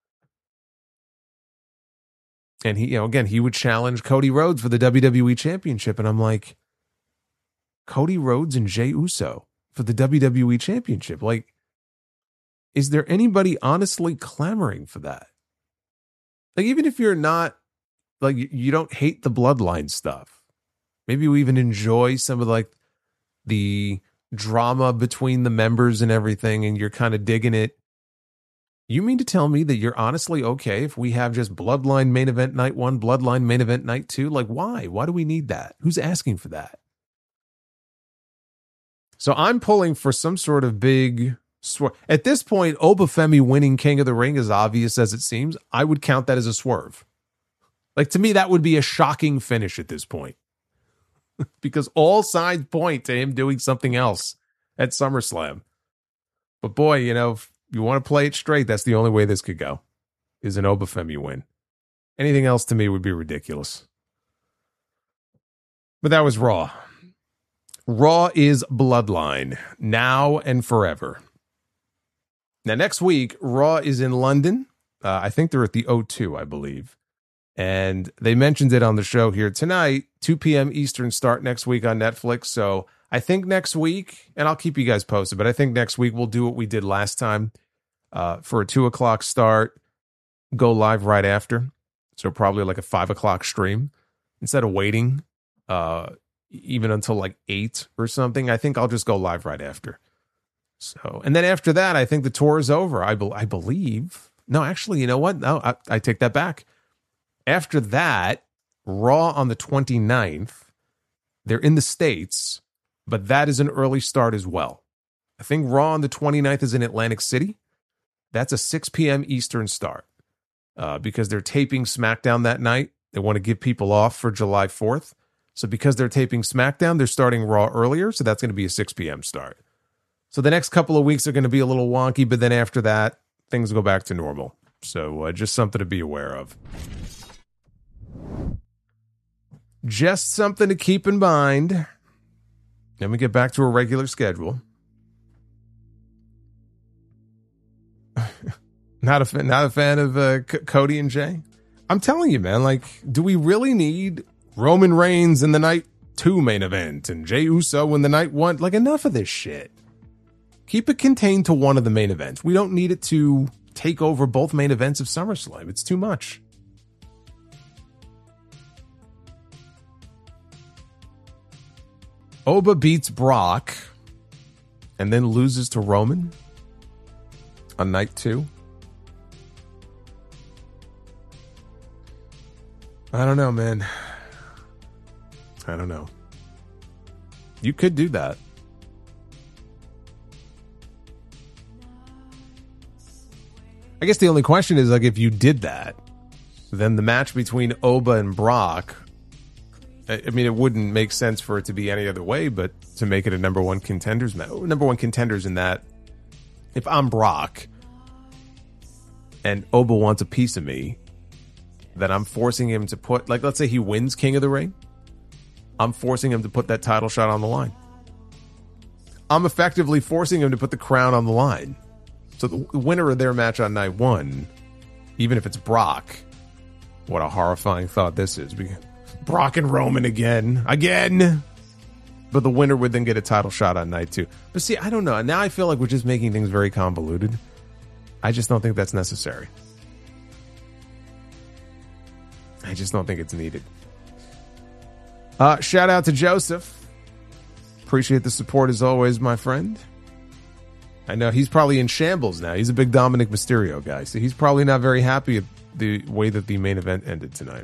And he, again, he would challenge Cody Rhodes for the WWE Championship. And I'm like, Cody Rhodes and Jey Uso for the WWE Championship. Like, is there anybody honestly clamoring for that? Like, even if you're not, like, you don't hate the bloodline stuff. Maybe you even enjoy some of, like, the drama between the members and everything, and you're kind of digging it. You mean to tell me that you're honestly okay if we have just Bloodline main event night 1, Bloodline main event night 2? Like, why? Why do we need that? Who's asking for that? So I'm pulling for some sort of big swerve. At this point, Obafemi winning King of the Ring, as obvious as it seems, I would count that as a swerve. Like, to me, that would be a shocking finish at this point. Because all signs point to him doing something else at SummerSlam. But boy, you know, if you want to play it straight, that's the only way this could go, is an Obafemi win. Anything else to me would be ridiculous. But that was Raw. Raw is Bloodline, now and forever. Now, next week, Raw is in London. I think they're at the O2, I believe. And they mentioned it on the show here tonight, 2 p.m. Eastern start next week on Netflix. So I think next week, and I'll keep you guys posted, but I think next week we'll do what we did last time for a 2 o'clock start, go live right after. So probably like a 5 o'clock stream. Instead of waiting even until like 8 or something, I think I'll just go live right after. So, and then after that, I think the tour is over. I believe. No, actually, you know what? No, I take that back. After that, Raw on the 29th, they're in the States, but that is an early start as well. I think Raw on the 29th is in Atlantic City. That's a 6 p.m. Eastern start. because they're taping SmackDown that night. They want to give people off for July 4th. So because they're taping SmackDown, they're starting Raw earlier. So that's going to be a 6 p.m. start. So the next couple of weeks are going to be a little wonky, but then after that, things go back to normal. So just something to be aware of. Just something to keep in mind. Then we get back to a regular schedule. Not a fan of Cody and Jay. I'm telling you, man, like, do we really need Roman Reigns in the night 2 main event and Jey Uso in the night 1? Like, enough of this shit. Keep it contained to one of the main events. We don't need it to take over both main events of SummerSlam. It's too much. Oba beats Brock and then loses to Roman on night 2. I don't know, man. I don't know. You could do that. I guess the only question is, like, if you did that, then the match between Oba and Brock, I mean, it wouldn't make sense for it to be any other way, but to make it a number one contenders match. Number one contenders in that, if I'm Brock and Oba wants a piece of me, then I'm forcing him to put, like, let's say he wins King of the Ring. I'm forcing him to put that title shot on the line. I'm effectively forcing him to put the crown on the line. So the winner of their match on night 1, even if it's Brock, what a horrifying thought this is. Brock and Roman again. But the winner would then get a title shot on night 2. But see, I don't know. Now I feel like we're just making things very convoluted. I just don't think that's necessary. I just don't think it's needed. Shout out to Joseph. Appreciate the support as always, my friend. I know he's probably in shambles now. He's a big Dominic Mysterio guy, so he's probably not very happy at the way that the main event ended tonight.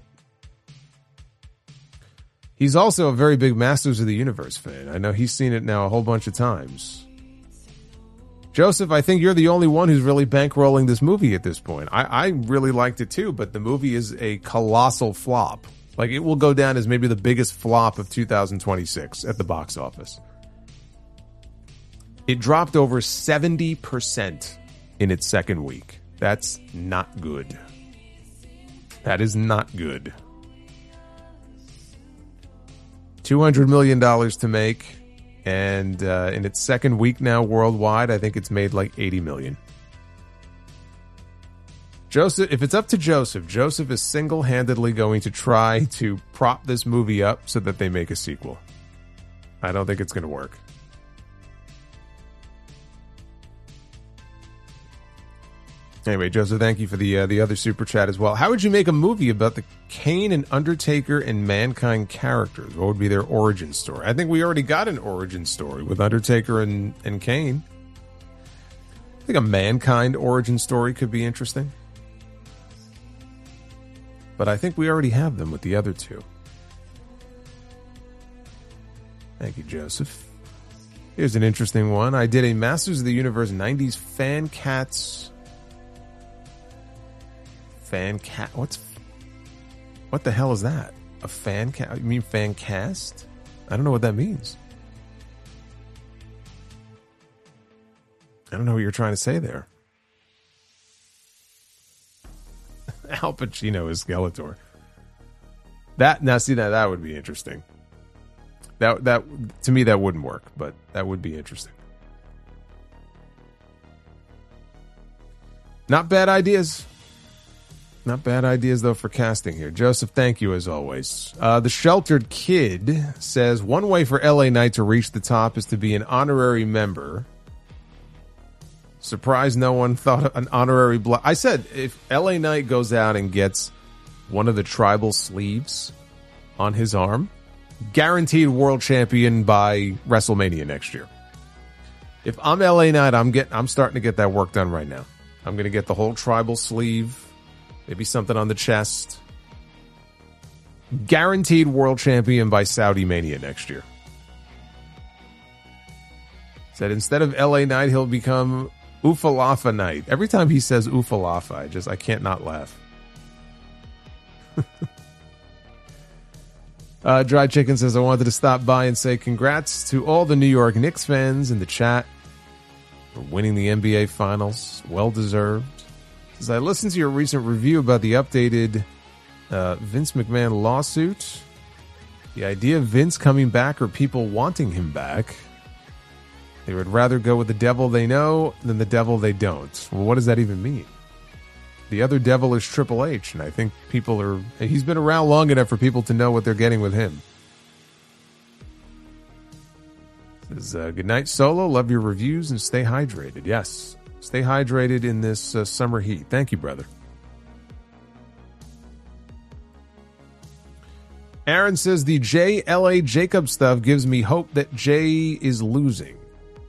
He's also a very big Masters of the Universe fan. I know he's seen it now a whole bunch of times. Joseph, I think you're the only one who's really bankrolling this movie at this point. I really liked it too, but the movie is a colossal flop. Like, it will go down as maybe the biggest flop of 2026 at the box office. It dropped over 70% in its second week. That's not good. That is not good. $200 million to make. And in its second week now worldwide, I think it's made like $80 million. Joseph, if it's up to Joseph, Joseph is single-handedly going to try to prop this movie up so that they make a sequel. I don't think it's going to work. Anyway, Joseph, thank you for the other super chat as well. How would you make a movie about the Kane and Undertaker and Mankind characters? What would be their origin story? I think we already got an origin story with Undertaker and Kane. I think a Mankind origin story could be interesting. But I think we already have them with the other two. Thank you, Joseph. Here's an interesting one. I did a Masters of the Universe 90s fan cats... Fan cat? What the hell is that? A fan cat? You mean fan cast? I don't know what that means. I don't know what you're trying to say there. Al Pacino is Skeletor. That would be interesting. That to me that wouldn't work, but that would be interesting. Not bad ideas. Not bad ideas, though, for casting here. Joseph, thank you, as always. The Sheltered Kid says, one way for LA Knight to reach the top is to be an honorary member. Surprised no one thought an honorary... I said, if LA Knight goes out and gets one of the tribal sleeves on his arm, guaranteed world champion by WrestleMania next year. If I'm LA Knight, I'm starting to get that work done right now. I'm going to get the whole tribal sleeve... Maybe something on the chest. Guaranteed world champion by Saudi Mania next year. Said instead of LA Knight, he'll become Ufalafa Knight. Every time he says Ufalafa, I can't not laugh. Dry Chicken says, I wanted to stop by and say congrats to all the New York Knicks fans in the chat for winning the NBA Finals. Well deserved. Says, I listened to your recent review about the updated Vince McMahon lawsuit. The idea of Vince coming back or people wanting him back. They would rather go with the devil they know than the devil they don't. Well, what does that even mean? The other devil is Triple H, and I think he's been around long enough for people to know what they're getting with him. Says, good night, Solo. Love your reviews and stay hydrated. Yes, stay hydrated in this summer heat. Thank you, brother. Aaron says, the J.L.A. Jacob stuff gives me hope that Jay is losing.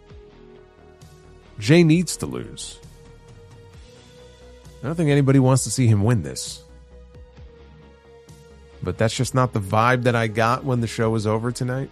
Jay needs to lose. I don't think anybody wants to see him win this. But that's just not the vibe that I got when the show was over tonight.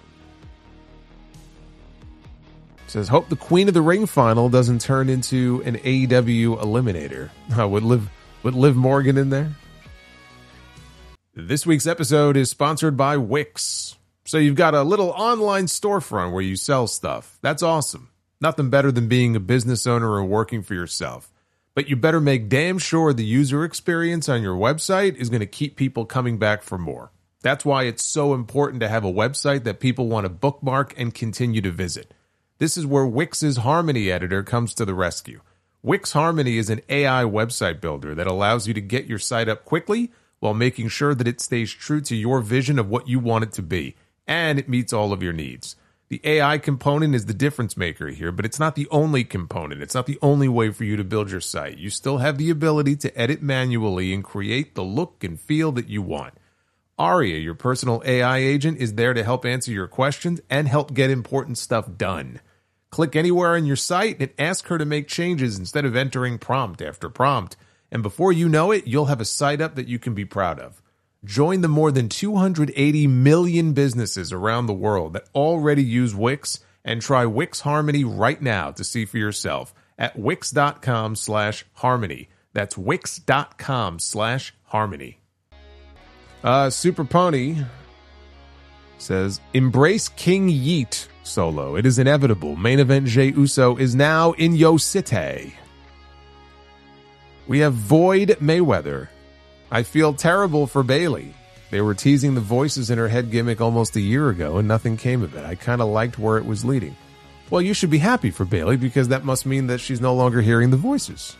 It says, hope the Queen of the Ring final doesn't turn into an AEW eliminator. Would Liv Morgan in there? This week's episode is sponsored by Wix. So you've got a little online storefront where you sell stuff. That's awesome. Nothing better than being a business owner and working for yourself. But you better make damn sure the user experience on your website is going to keep people coming back for more. That's why it's so important to have a website that people want to bookmark and continue to visit. This is where Wix's Harmony editor comes to the rescue. Wix Harmony is an AI website builder that allows you to get your site up quickly while making sure that it stays true to your vision of what you want it to be, and it meets all of your needs. The AI component is the difference maker here, but it's not the only component. It's not the only way for you to build your site. You still have the ability to edit manually and create the look and feel that you want. Aria, your personal AI agent, is there to help answer your questions and help get important stuff done. Click anywhere on your site and ask her to make changes instead of entering prompt after prompt. And before you know it, you'll have a site up that you can be proud of. Join the more than 280 million businesses around the world that already use Wix and try Wix Harmony right now to see for yourself at wix.com/harmony. That's wix.com/harmony. Super Pony says, embrace King Yeet, Solo. It is inevitable. Main event Jey Uso is now in Yo City. We have Void Mayweather. I feel terrible for Bayley. They were teasing the voices in her head gimmick almost a year ago and nothing came of it. I kind of liked where it was leading. Well, you should be happy for Bayley because that must mean that she's no longer hearing the voices.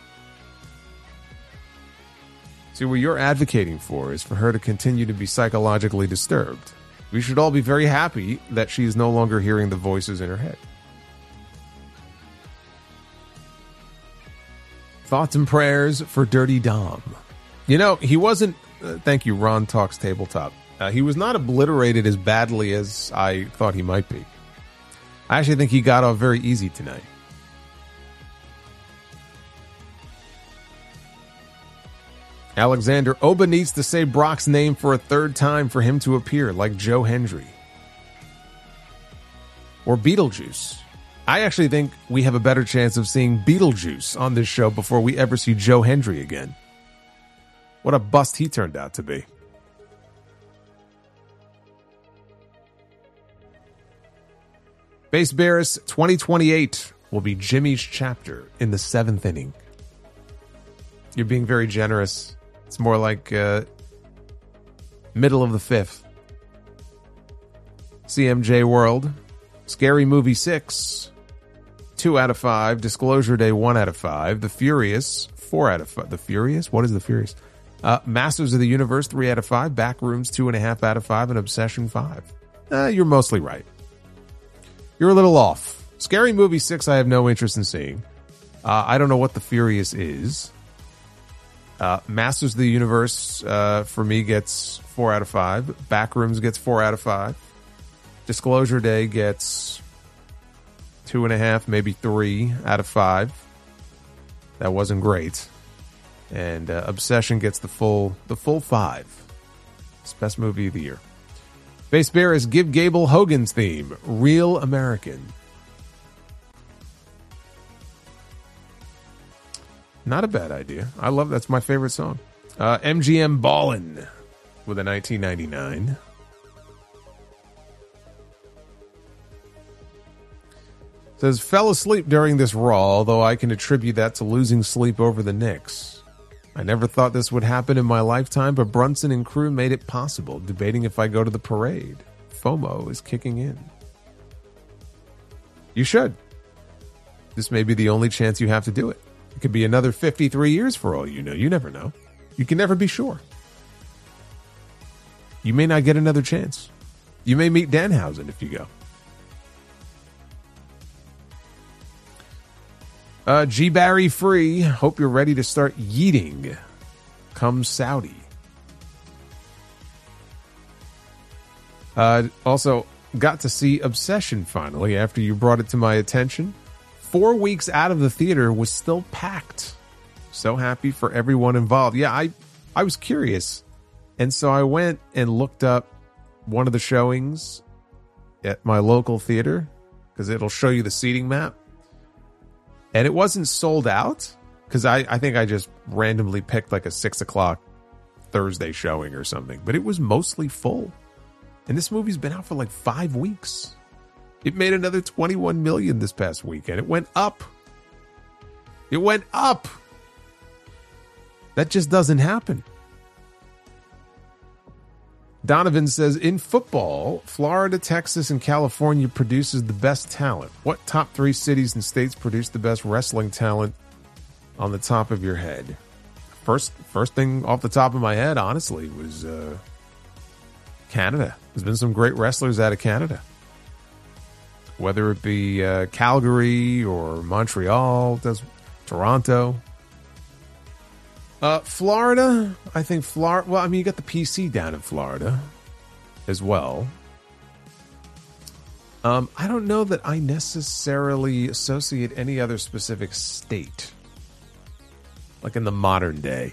See, what you're advocating for is for her to continue to be psychologically disturbed. We should all be very happy that she is no longer hearing the voices in her head. Thoughts and prayers for Dirty Dom. You know, he wasn't, thank you, Ron Talks Tabletop. He was not obliterated as badly as I thought he might be. I actually think he got off very easy tonight. Alexander, Oba needs to say Brock's name for a third time for him to appear, like Joe Hendry. Or Beetlejuice. I actually think we have a better chance of seeing Beetlejuice on this show before we ever see Joe Hendry again. What a bust he turned out to be. Base Barris 2028 will be Jimmy's chapter in the 7th inning. You're being very generous. It's more like middle of the 5th. CMJ World. Scary Movie 6. 2 out of 5. Disclosure Day 1 out of 5. The Furious 4 out of 5. The Furious? What is The Furious? Masters of the Universe 3 out of 5. Backrooms 2.5 out of 5. And Obsession 5. You're mostly right. You're a little off. Scary Movie 6 I have no interest in seeing. I don't know what The Furious is. Masters of the Universe for me gets 4 out of 5. Backrooms gets 4 out of 5. Disclosure Day gets 2.5, maybe 3 out of 5. That wasn't great. And Obsession gets the full 5. It's best movie of the year. Base Bear is Give Gable Hogan's theme, Real American. Not a bad idea. I love that's my favorite song. MGM Ballin with a 1999. Says, fell asleep during this Raw, although I can attribute that to losing sleep over the Knicks. I never thought this would happen in my lifetime, but Brunson and crew made it possible, debating if I go to the parade. FOMO is kicking in. You should. This may be the only chance you have to do it. It could be another 53 years for all you know. You never know. You can never be sure. You may not get another chance. You may meet Danhausen if you go. G. Barry Free, hope you're ready to start yeeting. Come Saudi. Also, got to see Obsession finally after you brought it to my attention. 4 weeks out of the theater was still packed. So happy for everyone involved. Yeah, I was curious. And so I went and looked up one of the showings at my local theater because it'll show you the seating map. And it wasn't sold out because I think I just randomly picked like a 6 o'clock Thursday showing or something. But it was mostly full. And this movie's been out for like 5 weeks. It made another $21 million this past weekend. It went up. It went up. That just doesn't happen. Donovan says, in football, Florida, Texas, and California produces the best talent. What top 3 cities and states produce the best wrestling talent on the top of your head? First thing off the top of my head, honestly, was Canada. There's been some great wrestlers out of Canada. Whether it be Calgary or Montreal, Toronto. Florida, I think Florida, well, I mean, you got the PC down in Florida as well. I don't know that I necessarily associate any other specific state, like in the modern day.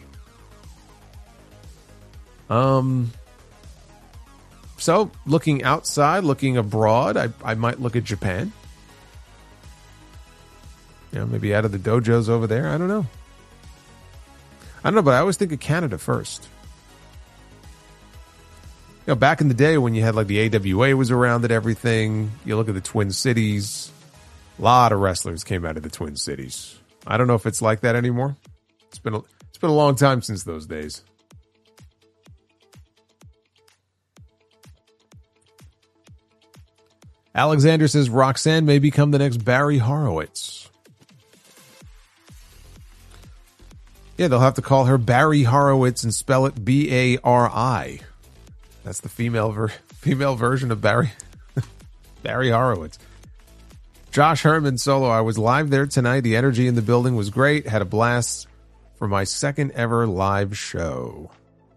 So looking outside, looking abroad, I might look at Japan. You know, maybe out of the dojos over there. I don't know. But I always think of Canada first. You know, back in the day when you had like the AWA was around and everything, you look at the Twin Cities, a lot of wrestlers came out of the Twin Cities. I don't know if it's like that anymore. It's been a long time since those days. Alexander says Roxanne may become the next Barry Horowitz. Yeah, they'll have to call her Barry Horowitz and spell it B-A-R-I. That's the female version of Barry. Barry Horowitz. Josh Herman solo. I was live there tonight. The energy in the building was great. Had a blast for my second ever live show.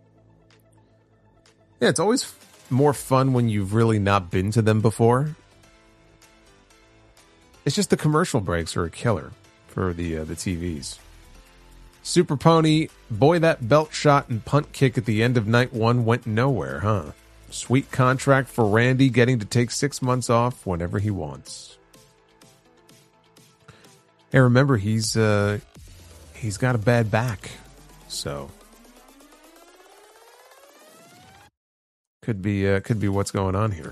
Yeah, it's always more fun when you've really not been to them before. It's just the commercial breaks are a killer for the TVs. Super Pony, boy, that belt shot and punt kick at the end of night 1 went nowhere, huh? Sweet contract for Randy, getting to take 6 months off whenever he wants. Hey, remember, he's got a bad back, so could be what's going on here.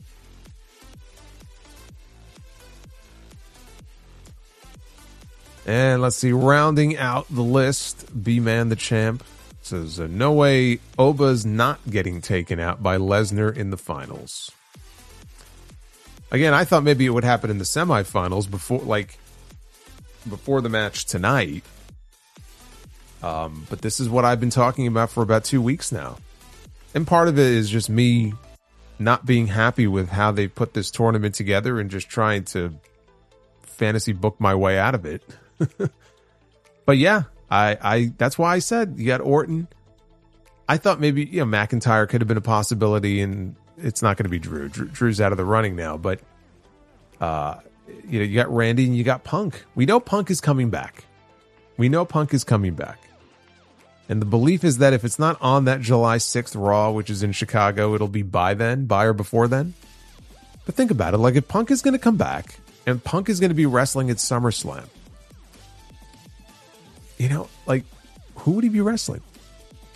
And let's see, rounding out the list, B-Man the Champ says, no way Oba's not getting taken out by Lesnar in the finals. Again, I thought maybe it would happen in the semifinals before the match tonight. But this is what I've been talking about for about 2 weeks now. And part of it is just me not being happy with how they put this tournament together and just trying to fantasy book my way out of it. But yeah, I that's why I said you got Orton. I thought maybe McIntyre could have been a possibility, and it's not going to be Drew. Drew's out of the running now, but you got Randy and you got Punk. We know Punk is coming back. And the belief is that if it's not on that July 6th Raw, which is in Chicago, it'll be by or before then. But think about it, like if Punk is going to come back and Punk is going to be wrestling at SummerSlam, like, who would he be wrestling?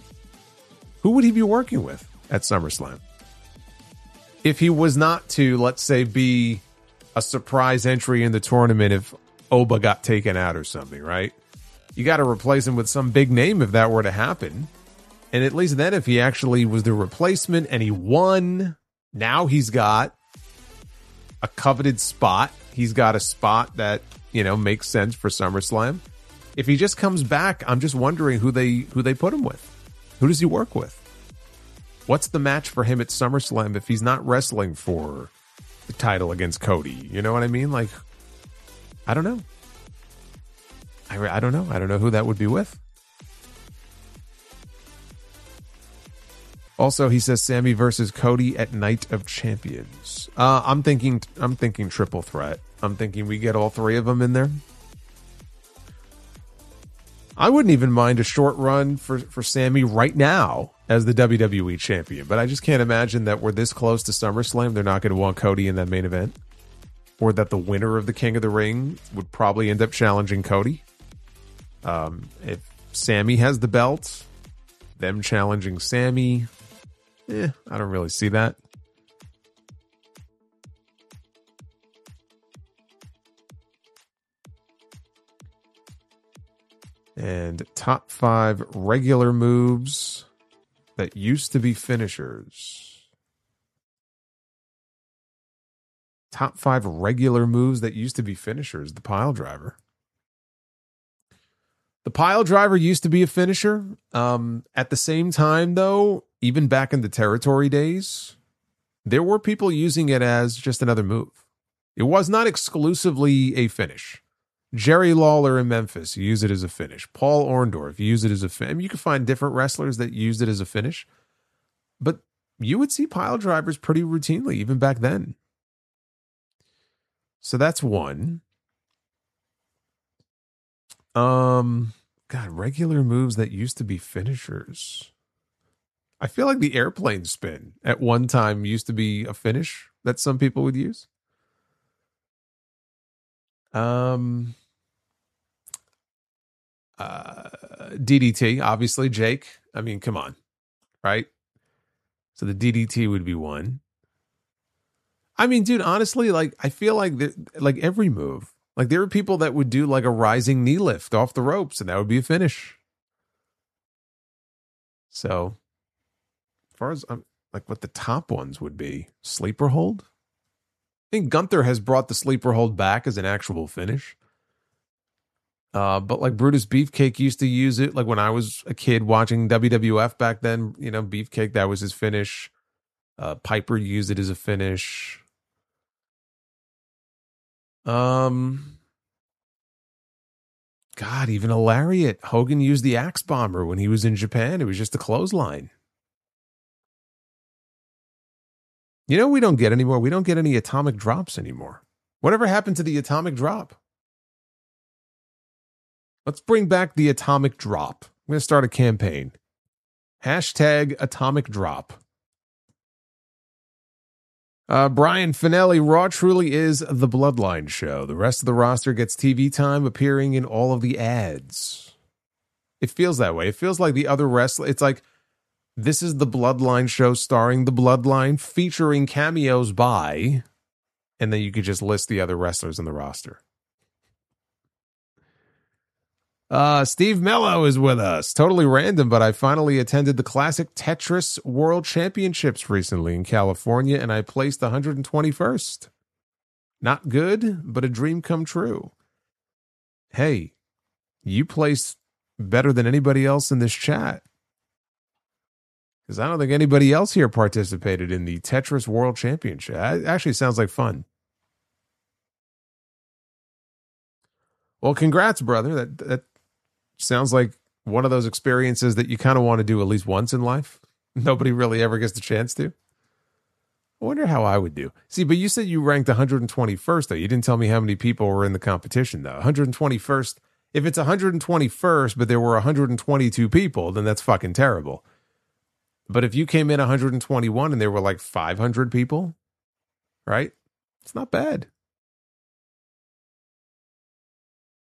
Who would he be working with at SummerSlam? If he was not to, let's say, be a surprise entry in the tournament if Oba got taken out or something, right? You got to replace him with some big name if that were to happen. And at least then, if he actually was the replacement and he won, now he's got a coveted spot. He's got a spot that, makes sense for SummerSlam. If he just comes back, I'm just wondering who they put him with. Who does he work with? What's the match for him at SummerSlam if he's not wrestling for the title against Cody? You know what I mean? Like, I don't know. I don't know. I don't know who that would be with. Also, he says Sammy versus Cody at Night of Champions. I'm thinking triple threat. I'm thinking we get all three of them in there. I wouldn't even mind a short run for Sammy right now as the WWE champion, but I just can't imagine that we're this close to SummerSlam. They're not going to want Cody in that main event, or that the winner of the King of the Ring would probably end up challenging Cody. If Sammy has the belt, them challenging Sammy, I don't really see that. And top 5 regular moves that used to be finishers. Top 5 regular moves that used to be finishers. The pile driver. The pile driver used to be a finisher. At the same time, though, even back in the territory days, there were people using it as just another move. It was not exclusively a finish. Jerry Lawler in Memphis used it as a finish. Paul Orndorff used it as a finish. I mean, you could find different wrestlers that used it as a finish, but you would see pile drivers pretty routinely, even back then. So that's one. God, regular moves that used to be finishers. I feel like the airplane spin at one time used to be a finish that some people would use. DDT, obviously, Jake. I mean, come on, right? So the DDT would be one. I mean, dude, honestly, like, I feel like every move, like there are people that would do like a rising knee lift off the ropes, and that would be a finish. So, as far as like what the top ones would be, sleeper hold. I think Gunther has brought the sleeper hold back as an actual finish. But like Brutus Beefcake used to use it. Like when I was a kid watching WWF back then, Beefcake, that was his finish. Piper used it as a finish. God, even a lariat. Hogan used the Axe Bomber when he was in Japan. It was just a clothesline. We don't get anymore. We don't get any atomic drops anymore. Whatever happened to the atomic drop? Let's bring back the atomic drop. I'm going to start a campaign. Hashtag atomic drop. Brian Finelli, Raw truly is the Bloodline show. The rest of the roster gets TV time, appearing in all of the ads. It feels that way. It feels like the other wrestlers. It's like, this is the Bloodline show starring the Bloodline, featuring cameos by, and then you could just list the other wrestlers in the roster. Steve Mello is with us. Totally random, but I finally attended the Classic Tetris World Championships recently in California, and I placed 121st. Not good, but a dream come true. Hey, you placed better than anybody else in this chat. Because I don't think anybody else here participated in the Tetris World Championship. It actually sounds like fun. Well, congrats, brother. That sounds like one of those experiences that you kind of want to do at least once in life. Nobody really ever gets the chance to. I wonder how I would do. See, but you said you ranked 121st, though. You didn't tell me how many people were in the competition, though. 121st. If it's 121st, but there were 122 people, then that's fucking terrible. But if you came in 121 and there were like 500 people, right? It's not bad.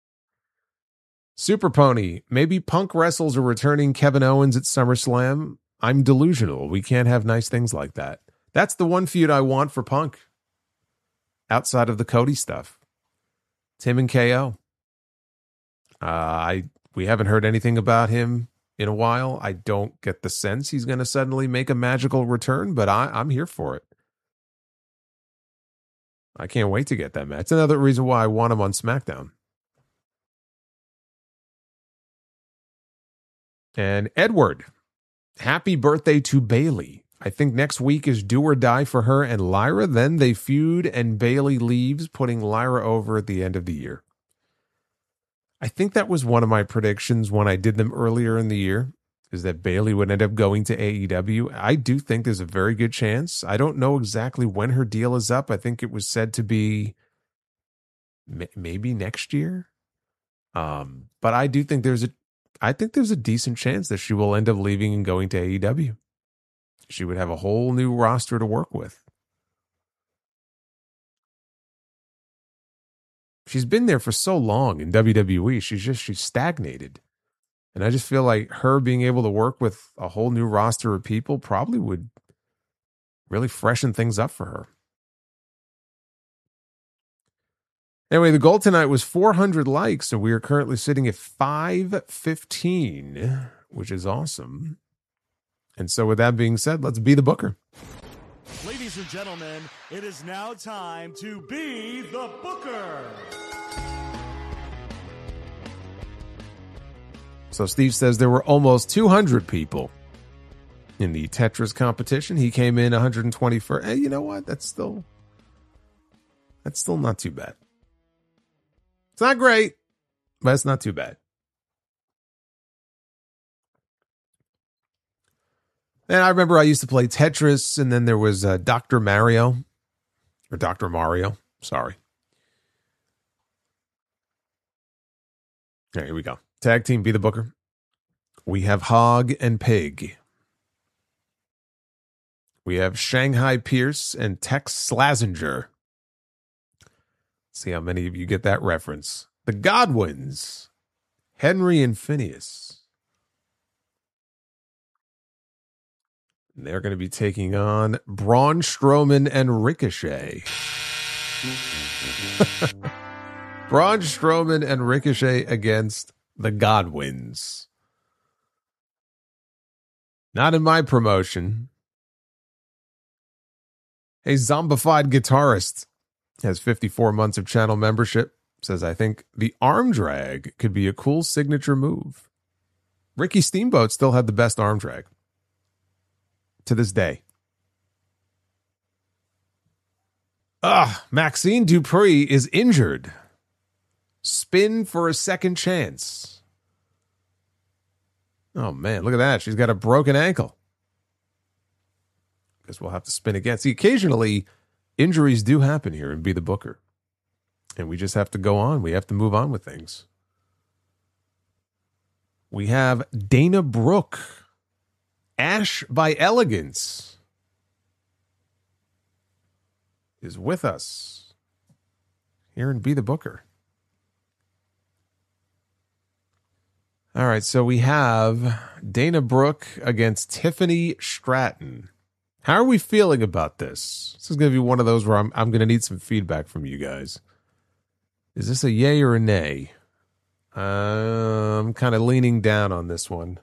Super Pony, maybe Punk wrestles a returning Kevin Owens at SummerSlam. I'm delusional. We can't have nice things like that. That's the one feud I want for Punk. Outside of the Cody stuff. It's him and KO. We haven't heard anything about him in a while. I don't get the sense he's going to suddenly make a magical return, but I'm here for it. I can't wait to get that match. It's another reason why I want him on SmackDown. And Edward, happy birthday to Bayley. I think next week is do or die for her and Lyra. Then they feud and Bayley leaves, putting Lyra over at the end of the year. I think that was one of my predictions when I did them earlier in the year, is that Bayley would end up going to AEW. I do think there's a very good chance. I don't know exactly when her deal is up. I think it was said to be maybe next year. But I do think there's a decent chance that she will end up leaving and going to AEW. She would have a whole new roster to work with. She's been there for so long in WWE. She's stagnated. And I just feel like her being able to work with a whole new roster of people probably would really freshen things up for her. Anyway, the goal tonight was 400 likes, and we are currently sitting at 515, which is awesome. And so with that being said, let's be the booker. Ladies and gentlemen, it is now time to be the booker. So Steve says there were almost 200 people in the Tetris competition. He came in 121st. Hey, you know what? That's still not too bad. It's not great, but it's not too bad. And I remember I used to play Tetris, and then there was Dr. Mario. Sorry. All right, here we go. Tag team, be the booker. We have Hog and Pig. We have Shanghai Pierce and Tex Slazenger. See how many of you get that reference. The Godwins. Henry and Phineas. They're going to be taking on Braun Strowman and Ricochet. Braun Strowman and Ricochet against the Godwins. Not in my promotion. A zombified guitarist has 54 months of channel membership. Says, I think the arm drag could be a cool signature move. Ricky Steamboat still had the best arm drag to this day. Maxine Dupree is injured. Spin for a second chance. Oh, man, look at that. She's got a broken ankle. Guess we'll have to spin again. See, occasionally, injuries do happen here and be the booker. And we just have to go on. We have to move on with things. We have Dana Brooke. Ash by Elegance is with us here and be the booker. All right, so we have Dana Brooke against Tiffany Stratton. How are we feeling about this? This is going to be one of those where I'm going to need some feedback from you guys. Is this a yay or a nay? I'm kind of leaning down on this one.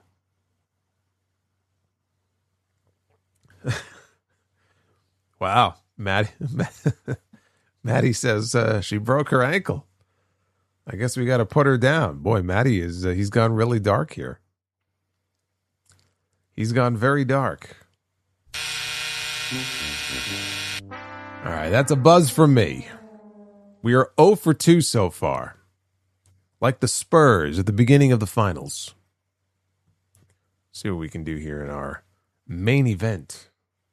Wow, Maddie says she broke her ankle. I guess we got to put her down. Boy, Maddie he's gone really dark here. He's gone very dark. All right, that's a buzz from me. We are 0 for 2 so far. Like the Spurs at the beginning of the finals. See what we can do here in our main event.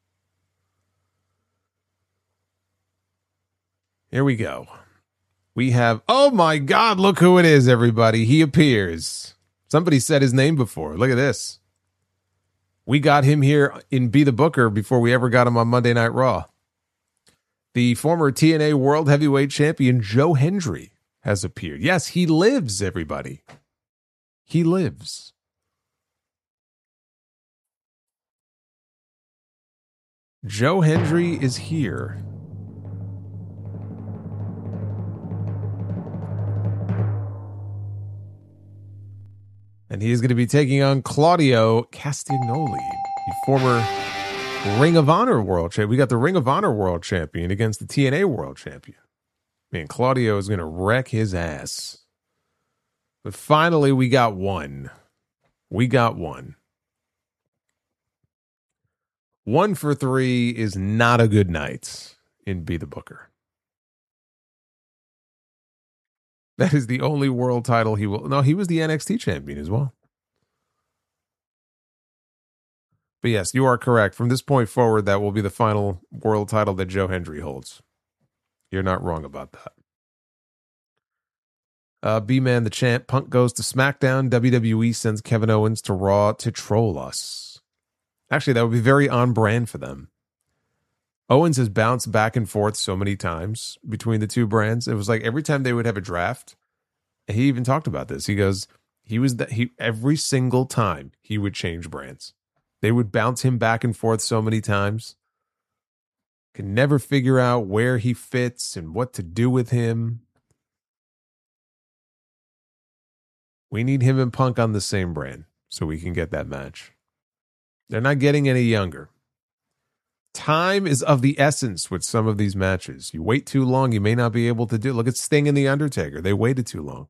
Here we go. We have, oh my God, look who it is, everybody. He appears. Somebody said his name before. Look at this. We got him here in Be the Booker before we ever got him on Monday Night Raw. The former TNA World Heavyweight Champion Joe Hendry has appeared. Yes, he lives, everybody. He lives. Joe Hendry is here. And he is going to be taking on Claudio Castagnoli, the former Ring of Honor world champion. We got the Ring of Honor world champion against the TNA world champion. Man, Claudio is going to wreck his ass. But finally, we got one. We got one. 1 for 3 is not a good night in Be the Booker. That is the only world title he will. No, he was the NXT champion as well. But yes, you are correct. From this point forward, that will be the final world title that Joe Hendry holds. You're not wrong about that. B-Man the champ. Punk goes to SmackDown. WWE sends Kevin Owens to Raw to troll us. Actually, that would be very on brand for them. Owens has bounced back and forth so many times between the two brands. It was like every time they would have a draft, and he even talked about this. He goes, every single time he would change brands. They would bounce him back and forth so many times. Can never figure out where he fits and what to do with him. We need him and Punk on the same brand so we can get that match. They're not getting any younger. Time is of the essence with some of these matches. You wait too long, you may not be able to do. Look at Sting and The Undertaker. They waited too long.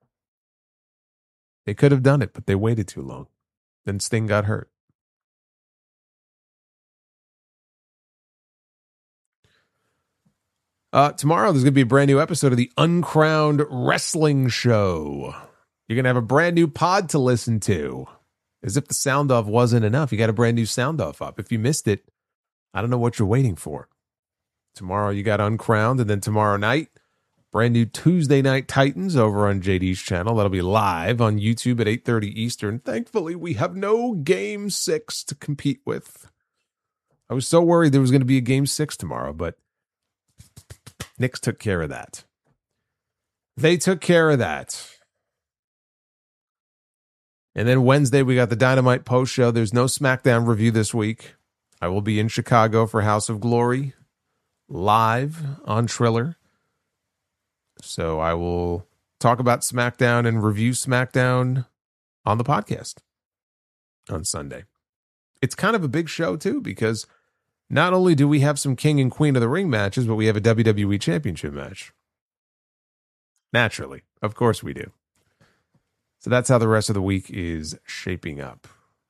They could have done it, but they waited too long. Then Sting got hurt. Tomorrow, there's going to be a brand new episode of the Uncrowned Wrestling Show. You're going to have a brand new pod to listen to. As if the sound off wasn't enough. You got a brand new sound off up. If you missed it, I don't know what you're waiting for. Tomorrow you got Uncrowned, and then tomorrow night, brand new Tuesday Night Titans over on JD's channel. That'll be live on YouTube at 8:30 Eastern. Thankfully, we have no Game 6 to compete with. I was so worried there was going to be a Game 6 tomorrow, but Knicks took care of that. They took care of that. And then Wednesday, we got the Dynamite post show. There's no SmackDown review this week. I will be in Chicago for House of Glory, live on Triller. So I will talk about SmackDown and review SmackDown on the podcast on Sunday. It's kind of a big show, too, because not only do we have some King and Queen of the Ring matches, but we have a WWE Championship match. Naturally. Of course we do. So that's how the rest of the week is shaping up.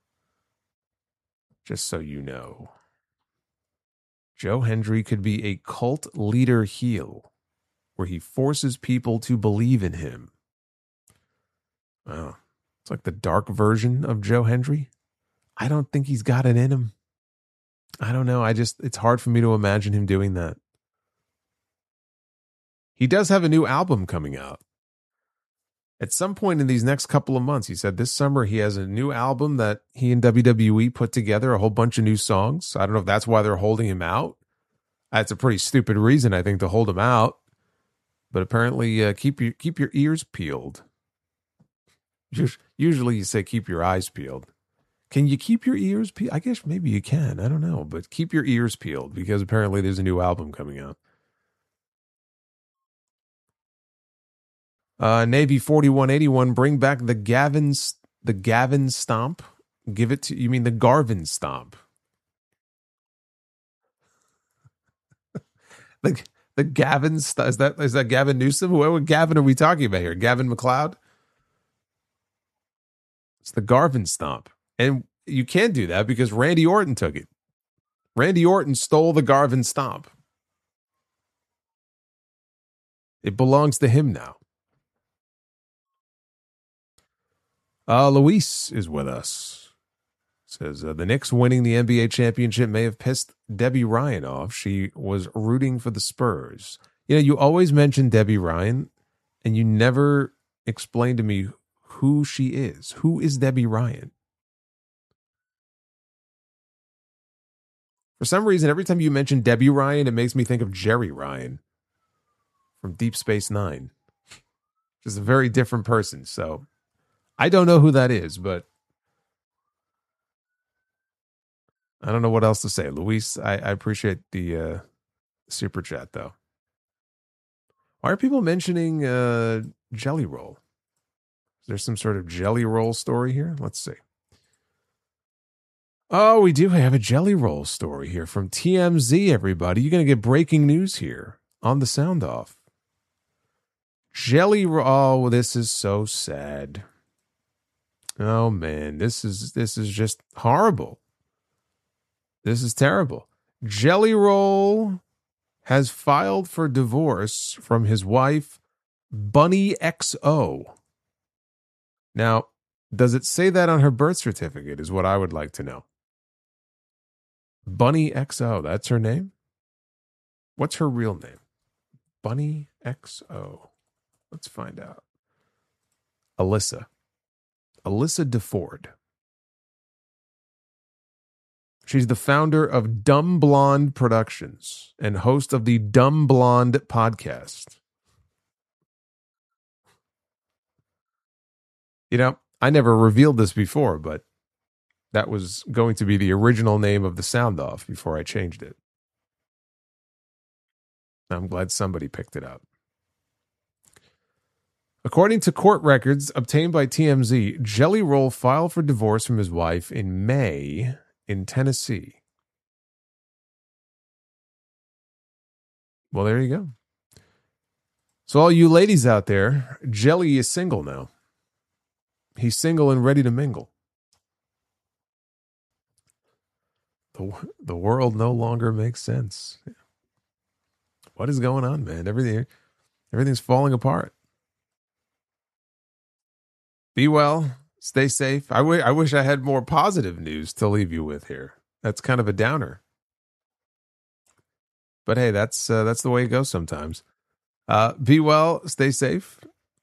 Just so you know. Joe Hendry could be a cult leader heel where he forces people to believe in him. Wow. It's like the dark version of Joe Hendry. I don't think he's got it in him. I don't know. It's hard for me to imagine him doing that. He does have a new album coming out. At some point in these next couple of months, he said this summer he has a new album that he and WWE put together, a whole bunch of new songs. I don't know if that's why they're holding him out. That's a pretty stupid reason, I think, to hold him out. But apparently, keep your ears peeled. Usually you say keep your eyes peeled. Can you keep your ears peeled? I guess maybe you can. I don't know. But keep your ears peeled because apparently there's a new album coming out. Navy 4181, bring back the Gavin Stomp. Give it to, you mean the Garvin Stomp. the Gavin, is that Gavin Newsom? What Gavin are we talking about here? Gavin McLeod? It's the Garvin Stomp. And you can't do that because Randy Orton took it. Randy Orton stole the Garvin Stomp. It belongs to him now. Luis is with us. Says, the Knicks winning the NBA championship may have pissed Debbie Ryan off. She was rooting for the Spurs. You know, you always mention Debbie Ryan, and you never explain to me who she is. Who is Debbie Ryan? For some reason, every time you mention Debbie Ryan, it makes me think of Jerry Ryan from Deep Space Nine. Just a very different person, so I don't know who that is, but I don't know what else to say. Luis, I appreciate the super chat, though. Why are people mentioning Jelly Roll? Is there some sort of Jelly Roll story here? Let's see. Oh, we do have a Jelly Roll story here from TMZ, everybody. You're going to get breaking news here on the Sound Off. Jelly Roll. Oh, this is so sad. Oh, man. This is just horrible. This is terrible. Jelly Roll has filed for divorce from his wife, Bunny XO. Now, does it say that on her birth certificate is what I would like to know. Bunny XO, that's her name? What's her real name? Bunny XO. Let's find out. Alyssa DeFord. She's the founder of Dumb Blonde Productions and host of the Dumb Blonde podcast. You know, I never revealed this before, but that was going to be the original name of the Sound Off before I changed it. I'm glad somebody picked it up. According to court records obtained by TMZ, Jelly Roll filed for divorce from his wife in May in Tennessee. Well, there you go. So all you ladies out there, Jelly is single now. He's single and ready to mingle. The world no longer makes sense. What is going on, man? Everything's falling apart. Be well. Stay safe. I wish I had more positive news to leave you with here. That's kind of a downer. But hey, that's the way it goes sometimes. Be well. Stay safe.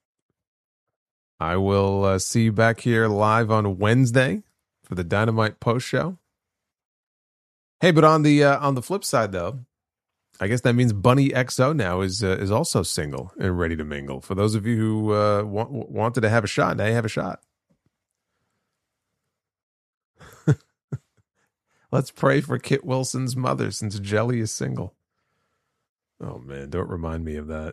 I will see you back here live on Wednesday for the Dynamite post show. Hey, but on the flip side, though, I guess that means Bunny XO now is also single and ready to mingle. For those of you who wanted to have a shot, now you have a shot. Let's pray for Kit Wilson's mother since Jelly is single. Oh, man, don't remind me of that.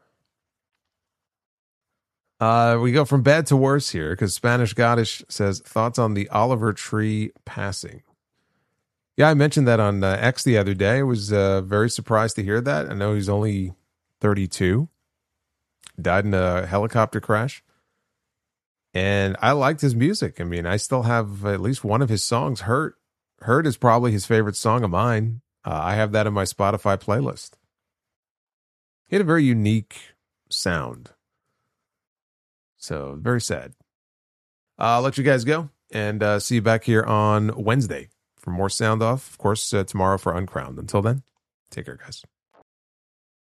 We go from bad to worse here because Spanish Goddess says, thoughts on the Oliver Tree passing. Yeah, I mentioned that on X the other day. I was very surprised to hear that. I know he's only 32. Died in a helicopter crash. And I liked his music. I mean, I still have at least one of his songs, Hurt. Hurt is probably his favorite song of mine. I have that in my Spotify playlist. He had a very unique sound. So, very sad. I'll let you guys go and see you back here on Wednesday for more Sound Off. Of course, tomorrow for Uncrowned. Until then, take care, guys.